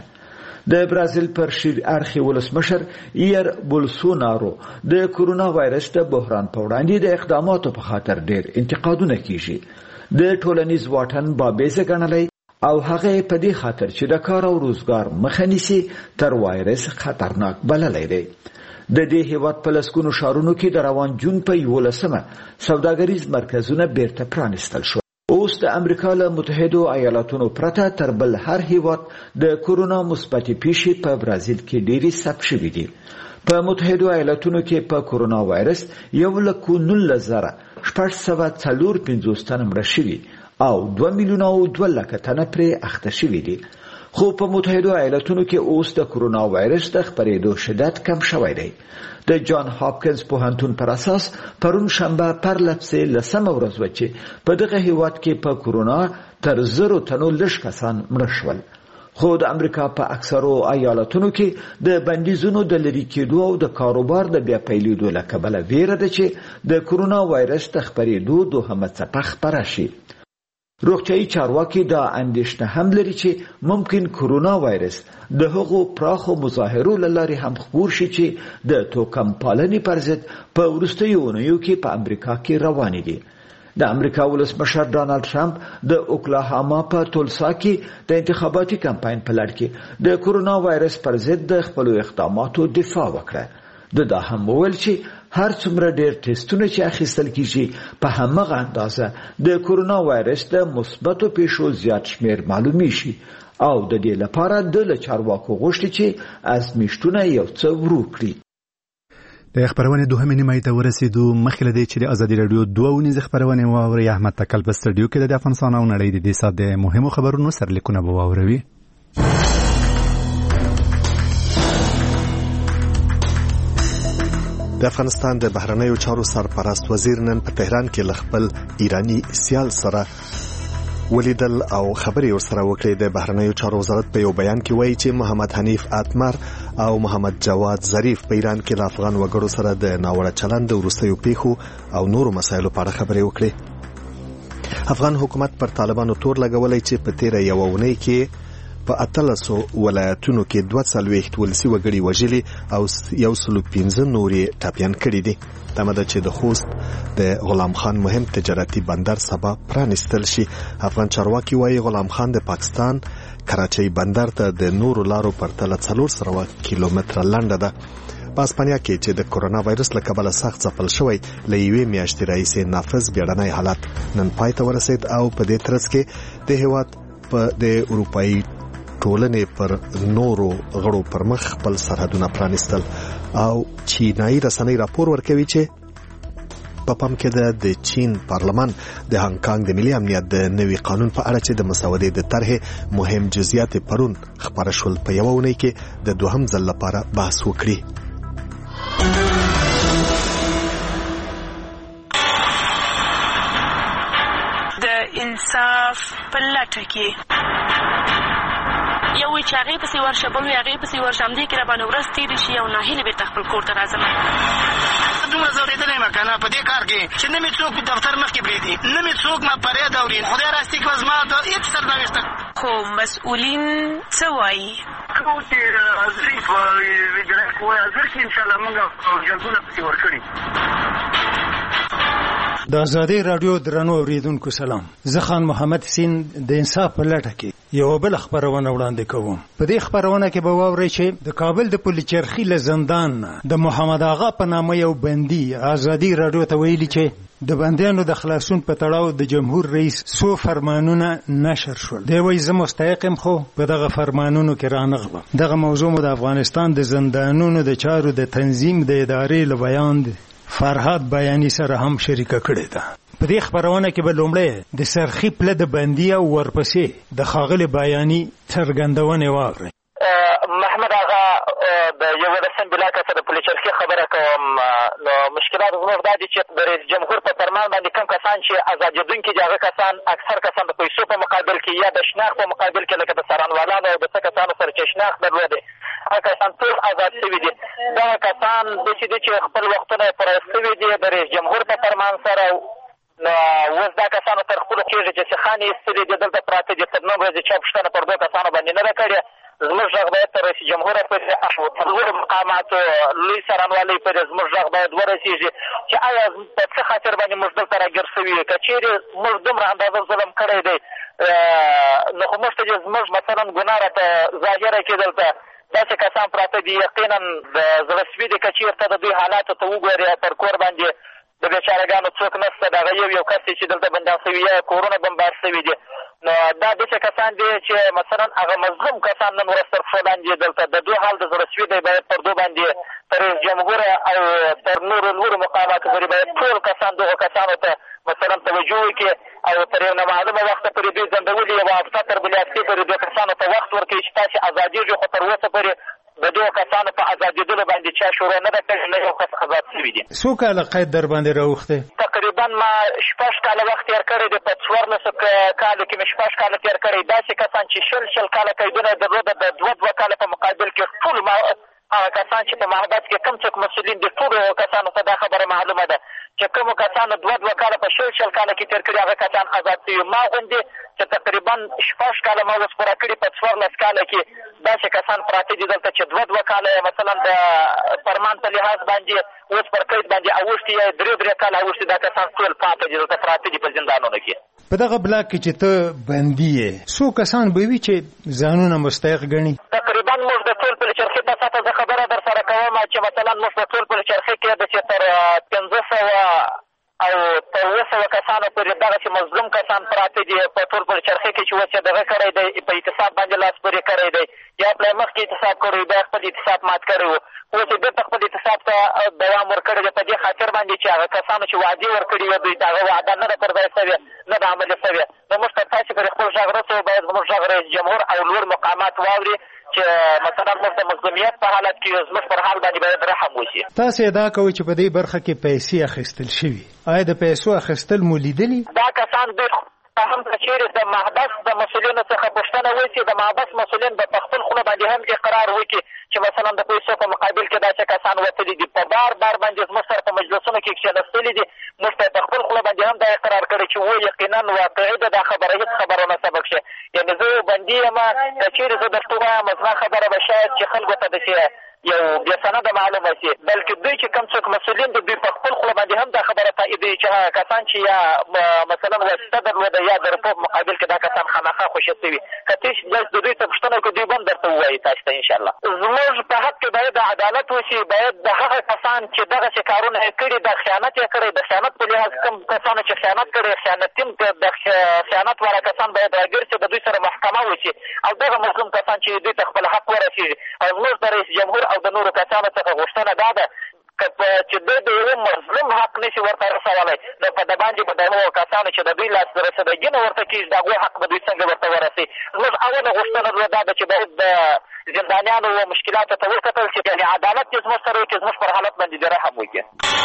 د برازیل پر شیر ارخي ولسمشر ایر بولسونارو د کورونا وایرس د بحران په وړاندې د اقداماتو په خاطر ډیر انتقادونه کیږي. د ټولنیز واټن بابیزه ګڼلی او هغه په دې خاطر چې د کار او روزګار مخه نیسي تر وایرس خطرناک بللی دی. د دې هیواد په لسګونو ښارونو کې د روان جون په یولسمه سوداګریز مرکزونه بیرته پرانیستل شو. اوس د امریکا له متحدو ایالاتونو پرته تر بل هر هیواد د کورونا مثبتې پیښې په برازیل کې ډېرې ثبت شوي دي. په متحدو ایالاتونو کې په کورونا وایرس یو لک نولس زره شپږ سوه څلور پنځوس تنه مړه شوي او دوه میلیونه او دوه لکه تنه پرې اخته شوي دي. خو په متحدو ایالاتونو کې اوس د کورونا وایرس د خپرېدو شدت کم شوی دی. د جان هاپکینز پوهنتون پر اساس پرون شنبه پرلپسې لسمه ورځ وه چې په دغه هیواد کې په کورونا تر زرو تنو لږ کسان مړه شول. خو د امریکا په اکثرو ایالتونو کې د بندیزونو د لرې کېدو او د کاروبار د بیا پیلېدو له کبله ویره ده چې د کورونا وایرس د خپرېدو دوهمه څپه خپره شي. روغتیايي چارواکي دا اندېښنه هم لري چې ممکن کورونا وایرس د هغو پراخو مظاهرو له لارې هم خپور شي چې د توکم پالنې پر ضد په وروستیو اونیو کې په امریکا کې روانې دي. د امریکا ولسمشر ډانلډ ټرمپ د اوکلاهاما په تولسا کې د انتخاباتي کمپاین په لړ کې د کورونا وایرس پر ضد د خپلو اقداماتو دفاع وکړه. د دا هم وویل چې هر څومره ډېر ټیسټونه چې اخیستل کیږي په همغه اندازه د کورونا وایرس د مثبتو پیښو زیات شمیر معلومی شي او د دې لپاره د چارواکو غوښتي چې ازمیښتونه یو څه ورو کړي. د خبرونه دوهمه نیمه ته ورسېدو. مخکې لدی چې د ازادي رادیو دوه ونیز خبرونه واوري احمد تکل په سټډیو کې د افغانستان او نړۍ د دې سات د مهمو خبرونو سرلیکونه به واوروي. د افغانستان د بهرنیو چارو سرپرست وزیر نن په تهران کې خپل ایرانی سیال سره ولیدل او خبري ورسره وکړې. د بهرنیو چارو وزارت په یو بیان کې وایي چې محمد حنیف اتمر او محمد جواد ظریف په ایران کې د افغان وګړو سره د ناوړه چلند د وروستیو پیښو او نورو مسایلو په اړه خبري وکړې. افغان حکومت پر طالبانو تور لګولای چې په تیر یو اونۍ کې په اتلسو ولایتونو کې دوه څلوېښت ولسي وګړي وژلي او یو سل پنځه نورې ټاپیان کړي دي. تمه ده چې د خوست د غلام خان مهم تجارتي بندر سبا پرانیستل شي. افغان چارواکي وايي غلام خان د پاکستان کراچۍ بندر ته د نورو لارو پرتله څلور سوه کیلومتره لنډه ده. په اسپانیا کې چې د کورونا وایرس له کبله سخت ځپل شوی له یوې میاشتې راهیسې نافذ بیړنی حالت نن پای ته ورسید او په دې ترڅ کې د هیواد په د اروپایي ټولنې پر نورو غړو پر مخ خپل سرحدونه پرانیستل او چینایي رسنۍ راپور ورکوي چې په پام کې د چین پارلمان د هانګ کانګ د ملي امنیت د نوي قانون په اړه چې د مسودې د طرحې مهم جزئیات پرون خبره شول په یو ونۍ کې د دوهم ځل لپاره بحث وکړي. د انصاف په لټه کې یو چې هغې پسې ورشه بل وي هغې پسې ورشه همدې کې راباندې ورځ تېرې شي او ناهیلې بېرته خپل کور ته راځم. دومره ځورېدلی یم که نه په دې کار کې چې نه مې څوک په دفتر مخکې پرېږدي نه مې څوک ما فریاد اوري. خدای راستي کړه زما د هېڅ سرنوشته خو مسؤلین څه وایي؟ کوم چې ظریف ظریف وایي حاضر شي انشاءالله موږ جلدونه پسې ورکړي. د ازادي رادیو درنو اوریدونکو سلام. زه خان محمد حسین د انصاف په لټه کې یو بل خبرونه وړاندې کوم. په دې خبرونه کې به واورئ چې د کابل د پولیچرخي له زندان د محمد آغا په نامه یو بندي ازادي رادیو ته ویلي چې د بندیانو د خلاصون په تړاو د جمهور رئیس سو فرمانونه نشر شول. دی وایي زه مستحق یم خو په دغه فرمانونو کې رانغلم. دغه موضوع مو د افغانستان د زندانونو د چارو د تنظیم د ادارې له بیان فرهاد بیانی سره هم شریکه کړې ده. په دې خبرونه کې به لومړی د سرخی پله د بندي او ورپسې د ښاغلي بیاني څرګندونې واورئ. محمد آغا د یولسم بلاک څخه د پولیچرخي خبره کوم. نو مشکلات زموږ دا دي چې د رئیس جمهور په فرمان باندې کوم کسان چې ازادېدونکي دي هغه کسان اکثر کسان د پیسو په مقابل کې یا د شناخت په مقابل کې لکه د څارنوالانو او د څه کسانو سره چې شناخت درلودې هغه کسان ټول آزاد شوي دي. دغه کسان داسې دي چې خپل وختونه یې پوره شوي دي د رئیس جمهور په فرمان سره. نو اوس دا کسانو تر خپلو کېږي چې سیخان یې ایستلي دي دلته پراته دي. تر نن ورځې چا پوښتنه پر دوو کسانو باندې نه ده کړې. زموږ غږ باید تر رئیس جمهوره پورې او تر لوړو مقاماتو لوی څارنوالۍ پورې زموږ غږ باید ورسېږي چې آیا په څه خاطر باندې موږ دلته راګیر شوي یو. که چېرې موږ دومره اندازه ظلم کړی دی نو خو موږ ته چې زموږ مثلا ګناه راته ظاهره کې دلته داسې کسان پراته دي یقینا د زړه سوي دي. که چېرته د دوی حالاتو ته وګورې پر کور باندې د بېچارهګانو څوک نشته. د هغه یو یو کس دی چې دلته بندیان شوي یا کورونه بمبار شوي دي. نو دا داسې کسان دي چې مثلا هغه مظلوم کسان نن ورځ تر پښو لاندې دلته د دوی حال د زړه سوي دی. باید پر دوی باندې تر رئیس جمهوره او تر نورو لوړو مقاماتو پورې باید ټول کسان دغو کسانو ته مثلا توجه وکړي او تر یو نامعلومه وخته پورې دوی ځنډولي یوه هفته تر بلې هفتې پورې دوی کسانو ته وخت ورکوي چې تاسې ازادېږي. خو تر اوسه پورې د دغو کسانو په ازادېدلو باندې چا شروع نه ده کړې نه یو کس آزاد شوي دي. څو کاله قید در باندې راوښتی؟ تقریبا ما شپږ کاله وخت تېر کړی دی. په څوارلسو کالو کې مې شپږ کاله تېر کړی. داسې کسان چې شل شل کاله قیدونه یې درلوده د دوه دوه کاله په مقابل کې ټول هغه کسان چې په محبس کې کوم څوک مسؤلین دي ټولو کسانو ته دا خبره معلومه ده چې کومو کسانو دوه دوه کاله په شل شل کاله کې تېر کړي هغه کسان آزاد شوي. ما غوندې چې تقریبا شپږ کاله ما اوس پوره کړي په څوارلس کاله کې داسې کسان پراته دي دلته چې دوه دوه کاله مثلا د فرمان په لحاظ باندې اوس پر قید باندې اوښتي یا درې درې کاله اوښتي دا کسان ټول پاته دي دلته پراته دي په زندانونو کې. په دغه بلاک کې چې ته بندي یې څو کسان به وي چې ځانونه مستحق ګڼي؟ تقریبا موږ د ټول پولیچرخي په سطحه ماته زه خبره در سره کوم چې مثلا موږ په ټول پل چرخي کې داسې تر پنځه سوه او تر اوه سوه کسانو پورې دغسې مظلوم کسان پراته دي په ټول پل چرخي کې چې اوس یې دغه کړی دی په اعتصاب باندې لاس پورې کړی دی یا پلای مخکې اعتصاب کړی بیا خپل اعتصاب مات کړی و اوس یې بېرته خپل اعتصاب ته دوام ورکړی دی په دې خاطر باندې چې هغه کسانو چې وعدې ورکړي وې دوی ته هغه وعده نه ده پر ځای شوې نه ده عملي شوې نو موږ ته تاسې پرې خپل غږ رسوو باید زموږ غږ رئیس جمهور او لوړ مقامات واوري چې مثلا موږ د مظلومیت په حالت کې زموږ پر حال باندې باید رحم وشي. تاسو ادعا کوئ چې په دې برخه کې پیسې اخیستل شوي. آیا د پیسو اخیستل مو لیدلي؟ دا کسان دوی هم که چېرې د محبس د مسؤلینو څخه پوښتنه وشي د محبس مسؤلین به په خپل خوله باندې هم اقرار وکړي چې مثلا د پیسو په مقابل کې داسې کسان وتلي دي په بار بار باندې زموږ سره په مجلسونو کې کښېنستلي دي موږ ته په خپل خوله باندې هم دا اقرار کړی چې و یقینا واقعي ده دا خبره هېڅ خبره نه سبق شي یعنې زه یو بندي یم که چېرې زه درته ووایم زما خبره به شاید چې خلکو ته داسې یو بې سنده معلومه شي بلکې دوی چې کوم څوک مسؤلین دي دوی په خپل خوله باندې هم دا خبره تاییدوي چې هغه کسان چې یا مثلا واسطه درلوده یا د رپوټ مقابل کې دا کسان خامخا خوشي شوي که تاسو د دوی څه پوښتنه وکړو دوی به هم درته ووایي تاسو ته انشاءالله زموږ په حق کې باید عدالت وشي باید د هغه کسان چې دغسې کارونه یې کړي د خیانت یې کړی د خیانت په لحاظ کوم کسانو چې خیانت کړی خیانتین د خیانت والا کسان باید راګرځي د دوی سره محکمه وشي او دغه مظلوم کسان چې دوی ته خپل حق ورسېږي او زموږ د رئیس جمهور او د نورو کسانو څخه غوښتنه دا ده چې دوی د یوه مظلوم حق نشي ورته رسولی نو په د باندې به د هغو کسانو چې د دوی لاس رسېدګي نه ورته کېږي د هغو حق به دوی څنګه ورته ورسوي زموږ اوله غوښتنه دا ده چې باید د زندانیانو و مشکلاتو ته وکتل چې یعنې عدالت دې زموږ سره وکړي زموږ پر حالت باندې دې رحم وکړي.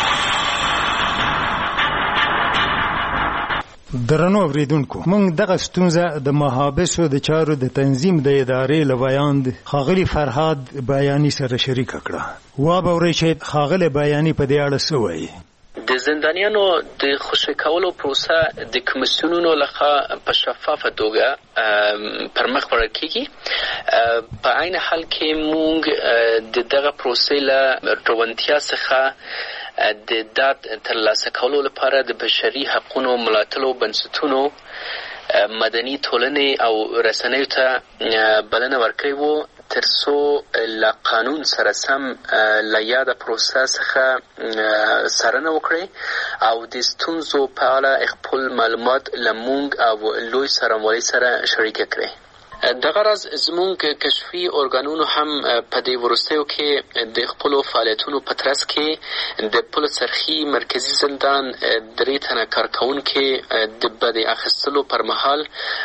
درنو اوریدونکو موږ دغه ستونزه د محابسو د چارو د تنظیم د ادارې له ویاند ښاغلي فرهاد بیاني سره شریکه کړه. واورئ چې ښاغلی بیاني په دې اړه څه وایي. د زندانیانو د خوشي کولو پروسه د کمیسیونونو لخوا په شفافه توګه پر مخ وړل کیږي په عین حال کې موږ د دغه پروسې له روانتیا څخه د داد ترلاسه کولو لپاره د بشري حقوقو ملاتړو بنسټونو مدني ټولنې او رسنیو ته بلنه ورکړې وو ترڅو له قانون سره سم له یاده پروسه څخه څارنه وکړي او د ستونزو په اړه خپل معلومات له موږ او لوی څارنوالۍ سره شریک کړي. دغه راز زموږ کشفي ارګانونو هم په دې وروستیو کې د خپلو فعالیتونو په ترڅ کې د پل چرخي مرکزي زندان درې تنه کارکوونکي د بدې اخیستلو پر مهال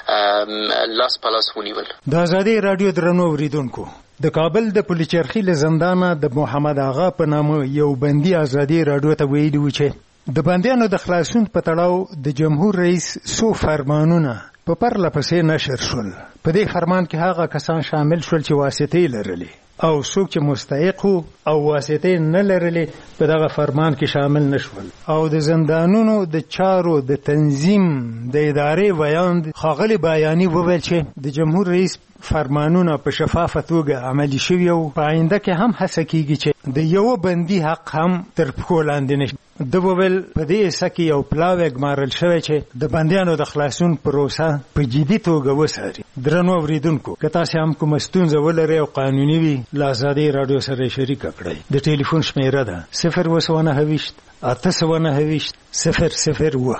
لاس په لاس ونیول. د ازادي رادیو درنو اوریدونکو د کابل د پل چرخي له زندانه د محمد آغا په نامه یو بندي ازادي رادیو ته ویلي و چې د بندیانو د خلاصون په تړاو د جمهور رئیس څو فرمانونه په پرله پسې نشر شول. په دې فرمان کې هغه کسان شامل شول چې واسطې لرلې او څوک چې مستحق او واسطې نه لرلې په دغه فرمان کې شامل نشول. او د زندانونو د چارو د تنظیم د ادارې ویاند ښاغلي بیاني وویل چې د جمهور رئیس فرمانونه په شفافه توګه عملي شوي او په آینده کې هم هڅه کیږي چې د یو بندي حق هم تر پښو لاندې نشي. د وویل په دې حصه کې یو پلاوی ګمارل شوی چې د بندیانو د خلاصون پروسه په جدي توګه وڅاري. درنو اوریدونکو که تاسو هم کومه ستونزه ولرئ او قانوني وي له ازادي رادیو سره شریکه کړئ. د ټلیفون شمیره ده صفر اووه سوه نهه ویشت اته سوه نهه ویشت صفر صفر اووه.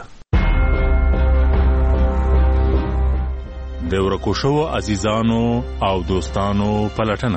د ورکو شوو عزیزانو او دوستانو پلټنه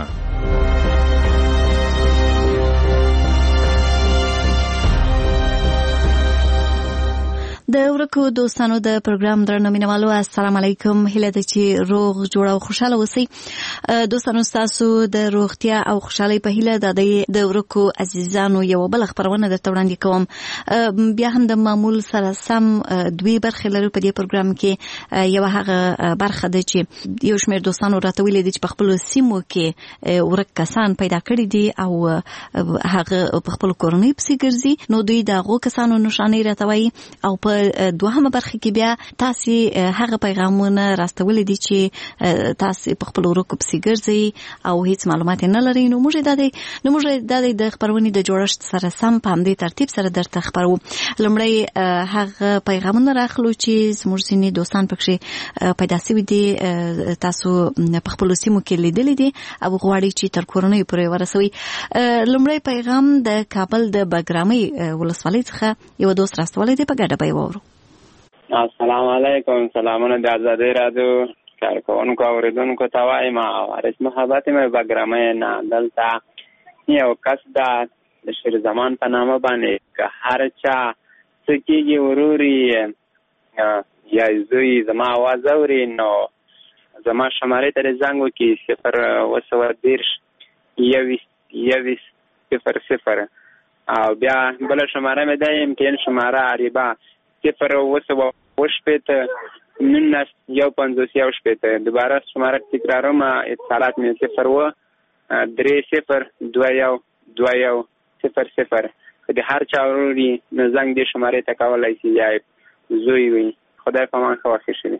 د ورکو دوستانو د پروګرام درنو مینوالو السلام علیکم. هیله ده چې روغ جوړ او خوشاله اوسئ. دوستانو تاسو د روغتیا او خوشحالۍ په هیله د ورکو عزیزانو یو بل خبرونه درته وړاندې کوم. بیا هم د معمول سره سم دوی برخې لرو په دې پروګرام کې. یو هغه برخه ده چې یو شمېر دوستانو راته ویلي دي چې په خپلو سیمو کې ورک کسان پیدا کړي دي او هغه په خپلو کورنۍ پسې ګرځي. نو دوی د هغو کسانو نښانې راته وایي او په په دوهمه برخه کې بیا تاسو هغه پیغامونه راستولې دي چې تاسو په خپل ورکو پسې ګرځي او هیڅ معلومات نه لري. نو موږ د دې نو موږ د د خبرونې د جوړښت سره سم په همدې ترتیب سره درته خبرو. لمړی هغه پیغامونه راخلو چې زموږ ځینې دوستان پکې پیدا شوي دي، تاسو په خپل سیمو کې لیدلې دي او غواړي چې تر کورنۍ پورې ورسوي. لمړی پیغام د کابل د بګرامي ولسوالۍ څخه یو دوست راستولی دی، په ګډه به یې واورو. السلام علیکم. سلامونه د ازادۍ راډیو کارکوونکو او اوریدونکو ته وایم. وارث محبت مې بګرامۍ نه دلته یو کس ده د شیر زمان په نامه باندې که هر چا څه کېږي وروري یا زوی زما آواز اوري نو زما شمارې ته زنګ وکړي صفر اوه سوه دېرش یوویشت یوویشت صفر صفر او بیا بله شماره مې ده ایم ټي این شماره عریبه صفر اوه سوه اوه شپېته نولس یو پنځوس یو شپېته. دوباره شماره تکراروم، اتصالات مې صفر اوه درې صفر دوه یو دوه یو صفر صفر. که د هر چا وروري نو زنګ دې شمارې ته کولی شي یا زوی وي. خدای په امان ښه واخې شي.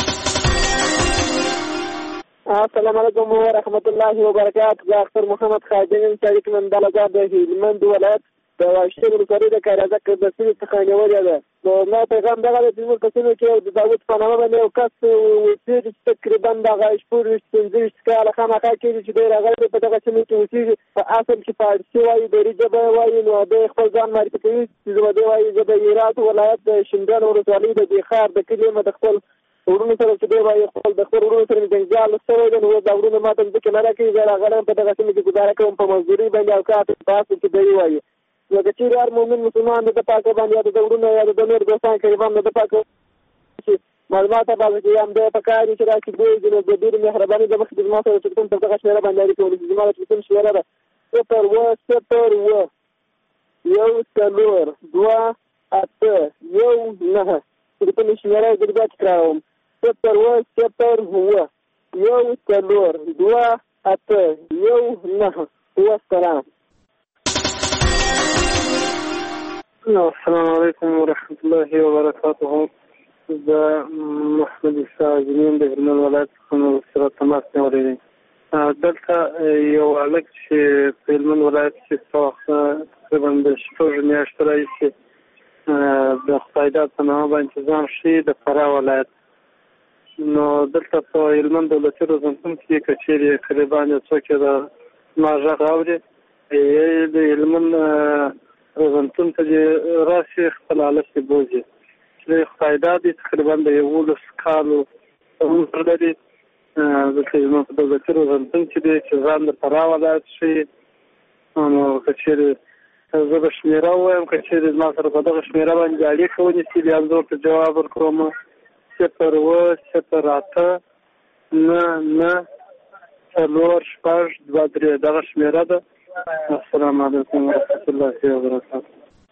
السلام علیکم ورحمت الله وبرکاته. زه اختر محمد خادم یم، شریک مندلګا د هلمند ولایت د واشتې ولسوالۍ د کاریزک د سیمې څخه نیولې ده. نو ما پیغام دغه دی چې زموږ په سیمه کې د داود په نامه باندې یو کس اوسېږي چې تقریبا دغه شپږ پنځه ویشت کاله خامخا کېږي چې دی راغلی په دغه سیمه کې اوسېږي. په اصل کې فارسي وایي، دري ژبه یې وایي. نو دی خپل ځان معرفي کوي چې زه دی وایي زه د هرات ولایت د شینډنډ ولسوالۍ د دې ښار د کلي یم. د خپل ورونو سره چې دی وایي خپل د خپل ورونو سره مې جنجال شوی دی. نو دا ورونه ما ته ځکه نه راکوي، زه راغلی یم په دغه سیمه کې ګزاره کوم په مزدورۍ باندې او کار په اصل کې دی وایي. نو که چیرې هر مؤمن مسلمان د پاکه باندې یا د ورونو یا د نور دوستان قریبان د پاکه چې معلومات باندې چې هم د پکار چې راکې دی نو د ډېر مهرباني د مخ د ما سره چې کوم په دغه شمیره باندې اړیکه ونیسي. زما د ټلیفون شمیره ده صفر اوه صفر اوه یو څلور دوه اته یو نهه. ټلیفون شمیره یې بیا تکراروم صفر اوه صفر اوه یو څلور دوه اته یو نهه. والسلام. السلام علیکم ورحمت الله وبرکاته. زه محمد عیسی عظمین د هلمند ولایت څخه سره تماس نیولی دی. دلته یو هلک چې په هلمند ولایت کې څه وخت تقریبا د شپږو میاشتو راهیسې د خدایداد په نامه باندې ځان ښیي د فراه ولایت. نو دلته په هلمند دولتي روزنتون کې که چیرې قریبان یو څوک یې د ما غږ اوري د هلمند روزنتون ته دې راشي خپل حالت یې بوځي. چې خدایداد یې تقریبا د یولس کالو عمر لري. دلته زموږ په دولتي روزنتون کې دی چې ځان د فراه ولایت ښیي. نو که چیرې زه به شمېره ووایم، که چیرې زما سره په دغه شمېره باندې اړیکه ونیسي بیا زه ورته جواب ورکوم. صفر اوه صفر اته نه نه څلور شپږ دوه درې دغه شمېره ده. السلام علیکم ورحمت الله وبرکاته.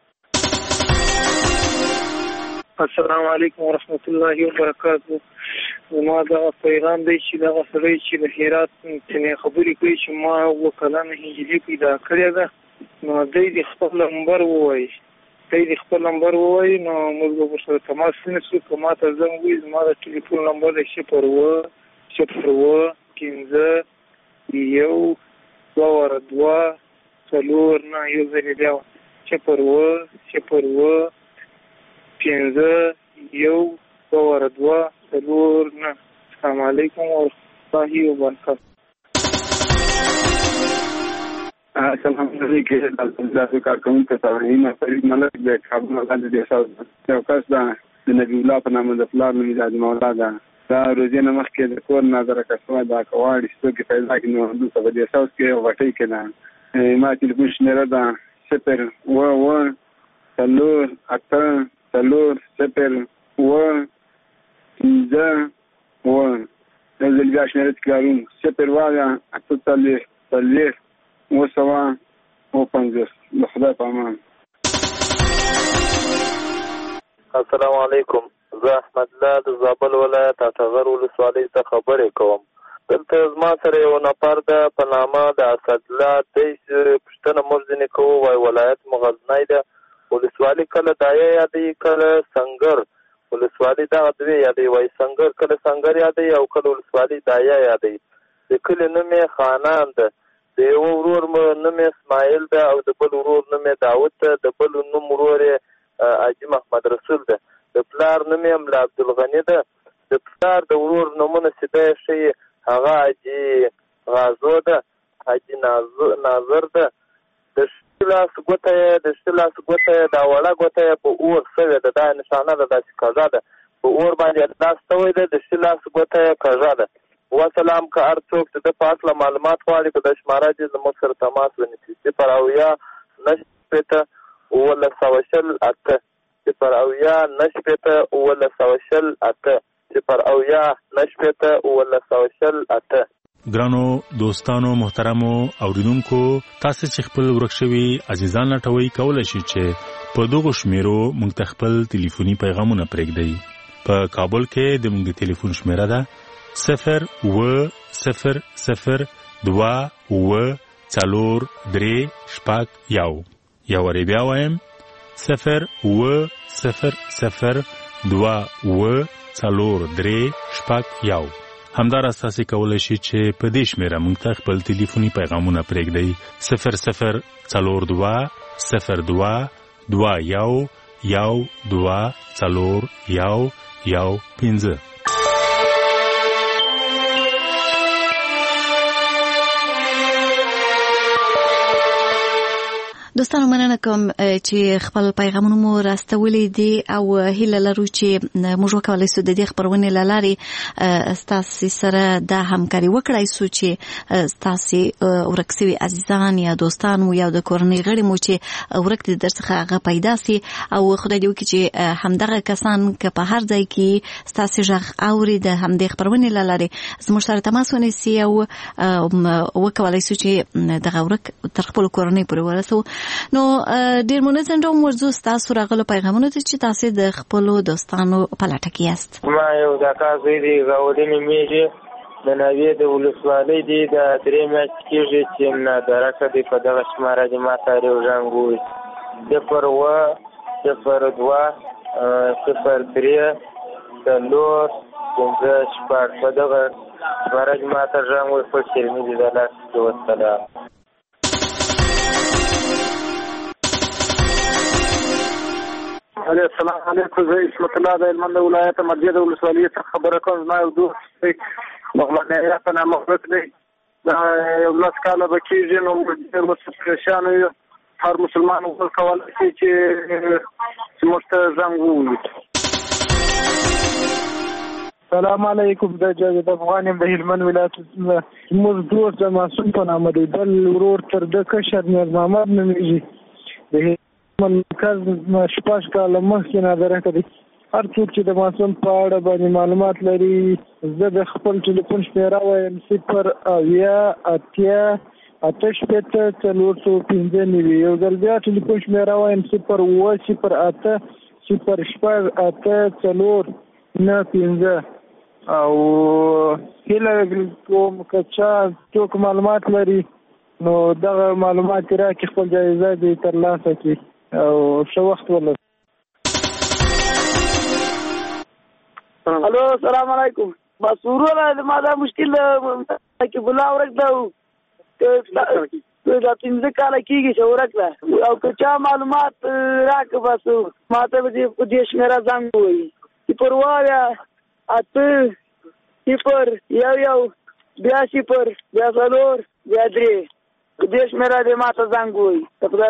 السلام علیکم ورحمت الله وبرکاته. زما دغه پیغام دی چې دغه سړی چې د هرات څخه خبرې کوي چې ما اووه کلنه نجلۍ پیدا کړې ده، نو دی د خپل نمبر ووایي دی د خپل نمبر ووایي نو موږ به ورسره تماس ونیسو. که ما ته زنګ ووایي زما د ټلیفون نمبر دی صفر اوه صفر اوه پنځه یو دوه واره دوه څلور نه یو ځل بیا صفر اوه صفر اوه پنځه یو دوه واره دوه څلور نه. السلام علیکم ورحمت الله وبرکاته. السلام علیکم. تاسو کارکوونکو ته وایم فرید ملک د کابل ولایت د شاو یو کس ده د نبی الله په نامه د پلار نوم یې مولا ده. دا روزي نه مخکې د کور نظر کسمه دا کواړي څوک پیدا کړي نو دلته په دې ساوس کې وټي کې نه ما ټلیفون شمیره ده صفر اوه اوه څلور اته څلور صفر اوه پنځه اوه. یو ځل بیا شمیره تکراروم صفر اوه اته څلوېښت څلوېښت اوه سوه اوه پنځوس. د خدای په امان. السلام علیکم. زه احمد الله د زابل ولایت اټغر ولسوالۍ څخه خبرې کوم. دلته زما سره یو نفر ده په نامه د اسدالله دی پوښتنه موږ ځینې کوو وایي ولایت مو غزنی ده ولسوالي کله دایه یادوي کله سنګر ولسوالي دغه دوی یادوي وایي سنګر کله سنګر یادوي او کله ولسوالي دایه یادوي. د کلي نوم یې خانان ده، د یو ورور نوم یې اسماعیل ده او د بل ورور نوم یې داود ده، د بل نوم ورور یې حاجي محمد رسول ده، د پلار نوم یې ملا عبدالغني ده، د پلار د ورور نومونه سیده یې ښیي هغه حاجي غازو ده، حاجي ناظر ده. د شي لاس ګوته یې د شي لاس ګوته یې دا وړه ګوته یې په اور سوې ده، دا نشانه ده داسې کږه ده، په اور باندې لاس سوی ده، د شي لاس ګوته یې کږه ده. وسلام که هر څوک چې د په هکله معلومات غواړي په دا شماره دې زموږ سره تماس ونیسي صفر اویا نهه شپېته اوولس سوه شل اته صفر اویا نهه شپېته اوولس سوه شل اته صفر اویا نهه شپېته اوولس سوه شل اته. ګرانو دوستانو محترمو اوریدونکو، تاسو چې خپل ورک شوي عزیزان لټوي کولای شئ چې په دغه شمیرو موږ ته خپل ټلیفوني پیغامونه پرېږدئ. په کابل کې د موږ د ټلیفون شمیره ده صفر اوه صفر صفر دوه اوه څلور درې شپږ یو. یو وارې بیا وایم صفر اوه صفر صفر دوه اوه څلور درې شپږ یو. همداراز تاسو کولای شئ چې په دې شمیره موږ ته خپل ټلیفوني پیغامونه پرېږدئ صفر صفر څلور دوه صفر دوه دوه یو یو دوه څلور یو یو پنځه. دوستانو مننه کوم چې خپل پیغامونه مو راستولې دي او هیله لرو چې موږ وکولای شو د دې خبرونې له لارې ستاسو سره د همکاري وکړای شو چې ستاسو ورک شوي عزیزان یا دوستان مو یا د کورنۍ غړي مو چې ورک دي درڅخه هغه پیدا سي او خدای دې وکړي چې همدغه کسان که په هر ځای کې ستاسو غږ اوري د همدې خبرونې له لارې زموږ سره تماس ونیسي او وکولای شو چې دغه ورک تر خپل کورنۍ پورې ورسو. نو ډیر منظم ډول موضوع تاسو راغلو پیغامونه چې تاسو د خپل دوستانو په لټه کې یاست. ما یو د کازې دی غوډینې میږي د نوې د ولسوالۍ دی د درې میاشت کېږي چې نه درکه دی په دغه شماره دی ما ته یو ژوند صفر اوه صفر دوه صفر درې څلور پنځه شپږ په دغه شماره دی ما ته ژوند وي خپل شیریني دی د لاس کې وسلام. السلام علیکم، زه اسمت الله د هلمند ولایت مرجع د ولسوالۍ څخه خبره کوم. زما یو دوست دی مغلق نعیه په نامه ورک دی، دا یو لس کاله به کېږي. نو موږ ډېر ورسره پریشان یو، هر مسلمان وکړ کولی شي چې موږ ته زنګ ووهي. سلام علیکم، د جاوید افغان یم د هلمند ولایت. زموږ دوست د معصوم په نامه دی، بل ورور تر ده کشر نیاز محمد نومېږي، د مرکز شپږ کاله مخکې نادره کړی. هر څوک چې د معصوم په اړه باندې معلومات لري زه د خپل ټلیفون شمیره وایم صفر اویا اتیا اته شپېته څلور سوه پنځه نوي. یو ځل بیا ټلیفون شمیره وایم صفر اوه صفر اته صفر شپږ اته څلور نه پنځه. او هیله کوم که چا څوک معلومات لري نو دغه معلومات راکړي، خپل جایزه دې ترلاسه کړي او ښه وخت ولري. الو السلام علیکم. بس وروره ما دا مشکل کې بلا ورک دا دا پنځه کاله کېږي چې ورک ده او که چا معلومات راکړه بس ما ته به دې شمېره زنګ ووهي صفر اوه اته صفر یو یو بیا صفر بیا څلور بیا درې دې شمېره دې ما ته زنګ ووهي.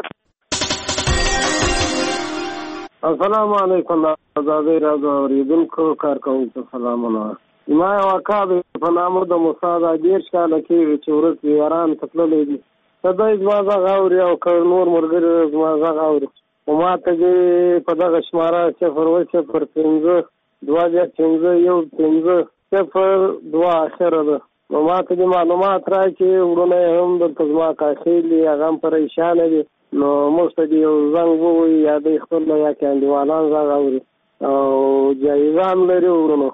السلام علیکم ازادۍ راډیو اورېدونکو کارکوونکو سلامونه. ما یو اکا دی په نامه د موسی دا دېرش کاله کېږي چې ورک دی، یاران ته تللی دي. که دی زما غږ اوري او که نور ملګري زما غږ اوري خو ما ته دې په دغه شماره صفر اوه صفر پنځه دوه بیا پنځه یو پنځه صفر دوه اخره ده. نو ما ته دې معلومات راکړي، وروڼه یې هم دلته زما کاخیل دي، هغه هم پریشانه دي. نو موږ ته دې یو زنګ ووهي یا دوی خپل یا کې انډیوالان غږ اوري او جایزه هم لري وروڼو.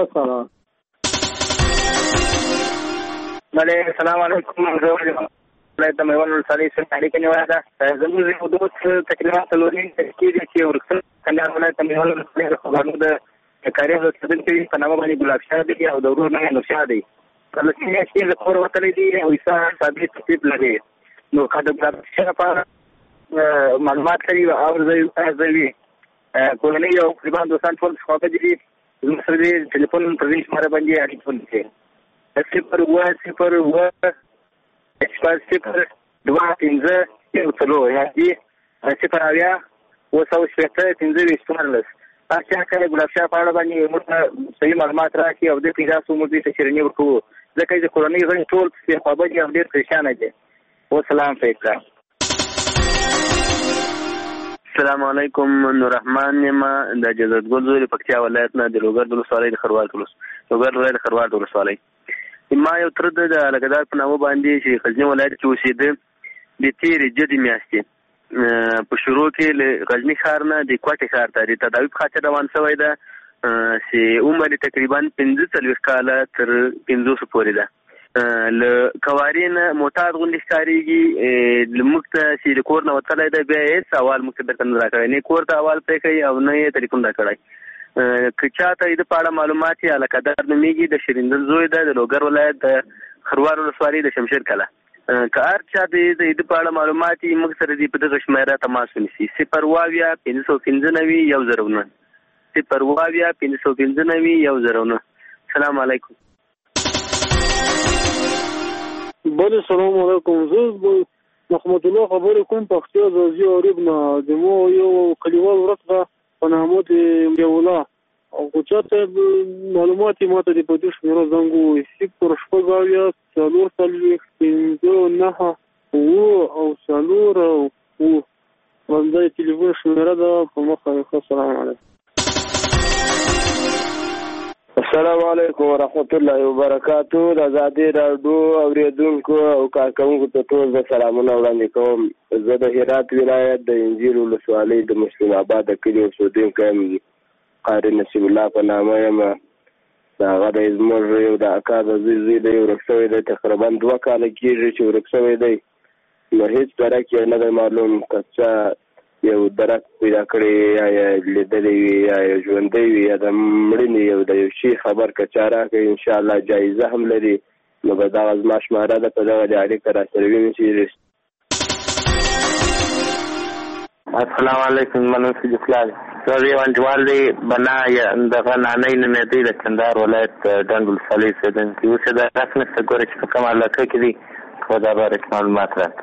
وسلام. السلام علیکم. ولایت د میوند ولسوالۍ سره اړیکه نیولې ده. زموږ یو دوست تقریبا څلور کېږي چې ورکسل کندهار ولایت د میوند ولسوالۍ د خبرونو د کاریز اوسېدونکی په نامه باندې ګلاب شاه دی او د ورور نوم نورشاه دی. کله چې یې له کوره وتلی دی او عیسی ثابت تکلیف لري نو که د ګلاب شاه لپاره معلومات لري او ارزوي کورنۍ او قربان دوستان ټول خوابدي دي. زموږ سره د ټلیفون پر دې شماره باندې اړیکه ونیسئ. صفر اووه صفر اووه شپږ صفر دوه پنځه یو څلور یعنې صفر اویا اوه سوه شپېته پنځه ویشت څوارلس. هر چا که ګلاب شاه په اړه باندې موږ ته صحیح معلومات راکړي او دې پیدا سو موږ دې ته شیریني ورکوو ځکه چې د کورنۍ غړي ټول پسې خوابدي او ډېر پریشانه دي. وسلام فیکرا. السلام علیکم. نور رحمان یم د جزت ګل زوی پکتیا ولایت نه د لوګر د ولسوالۍ د خروار لوګر ولایت د خروار د ولسوالۍ. ما یو تر د لګدار په نامه باندې چې غزنی ولایت کې اوسېده د تېرې جدي میاشتې په شروع کې له غزني ښار نه د کوټې ښار ته د تداوي په خاطر روان شوی ده چې عمر تقریبا پنځه څلوېښت کاله تر پنځوسو پورې ده. له کوارې نه معتاد غوندې ښکارېږي. موږ ته چې له کور نه وتلی دی بیا یې هېڅ احوال موږ ته درته نه راکړی، نه کور ته احوال پرې کوي او نه یې ټلیفون راکړی. که چا ته د په اړه معلومات یې القدر نومېږي د شیریندل زوی ده د لوګر ولایت د خروار ولسوالۍ د شمشیر کله. که هر چا د د په اړه معلومات یې موږ سره دې په دغه شمېره تماس ونیسي. صفر اووه اویا پنځه سوه پنځه نوي یو زر او نهه صفر اووه اویا پنځه سوه پنځه نوي یو زر او نهه. السلام علیکم. بله سلام علیکم. زه محمد الله خبرې کوم پښتو زازي اورب نه د مو یو کلیوال ورک ده په نامه د یولا او خو چاته معلومات یې ماته د په دې شمېره زنګ ووایي صفر شپږ اویا څلور څلوېښت پنځه نهه اووه او څلور او اووه همدا یې تلیفون شمېره ده په مخه یې ښه. سلام علیکم. السلام علیکم ورحمت الله وبرکاتو. د ازادي راډیو اوریدونکو او کارکوونکو ته ټول زه سلامونه وړاندې کوم. زه د هرات ولایت د انجیل ولسوالۍ د مسلم آباد د کلي اوسېدونکی یم. قاري نصیب الله په نامه یم. د هغه د زموږ یو د اکا د زوی زوی دی ورک شوی دی تقریبا دوه کاله کېږي چې ورک شوی دی. نو هېڅ درک یې نه دی معلوم که څه یو درک پیدا کړی یا یې لیدلی وي یا یې ژوندی وي یا د مړینې یو د یو شي خبر که چا راکړي انشاءالله جایزه هم لري نو به دغه زما شماره ده په دغه د اړیکه راسره ونیسي. السلام علیکم. منم سید اسلام زه یو انډیوال دی بنا دغه نانی نومېدی د کندهار ولایت ډنډ ولسوالۍ اوسېدونکی اوسېده. داسې نشته ګوره چې په کومه علاقه کې دي خو دا باره کې معلومات راکړه.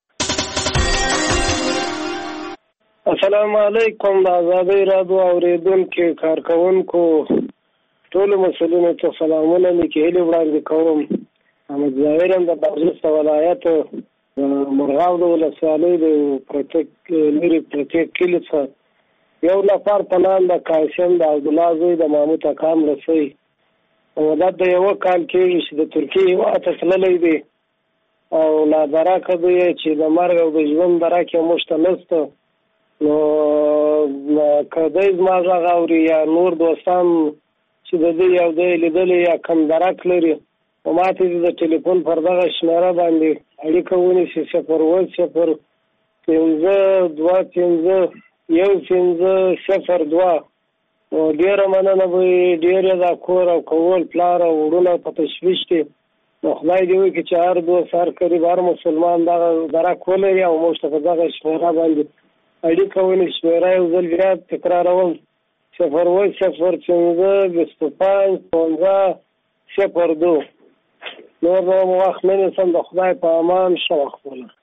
السلام علیکم. د ازادۍ راډیو اورېدونکو کارکوونکو ټولو مسؤلینو ته سلامونه مې هیلې وړاندې کوم. احمد ظاهر یم د بادغیس ولایت مرغاب د ولسوالۍ د لرې پرتې کلي څخه یو نفر په نام د قاسم د عبدالله زوی د محمود اکام رسۍ مدت د یوه کال کېږي چې د ترکیې هېواد ته تللی دی او نادرکه دی چې د مرګ او د ژوند درک یې موږ ته نشته. نو که دی زما غږ اوري یا نور دوستان چې د دې یو دی لیدلی یا کم درک لري نو ما ته د ټلیفون پر دغه شمېره باندې اړیکه ونیسي صفر اووه صفر پنځه دوه پنځه یو پنځه صفر دوه. نو ډېره مننه به یې ډېر یې دا کور او کول پلار او وروڼه په تشویش دي. نو خدای دې وکړي چې هر دوست هر قریب هر مسلمان دغه درک ولري او موږ ته په دغه شمېره باندې اړیکه ونیسي. شمېره یو ځل بیا تکراروم صفر اووه صفر پنځه بیست و پنج پانزده صفر دو. نور به مو وخت نه نیسم. د خدای په امان ښه وخت ولرئ.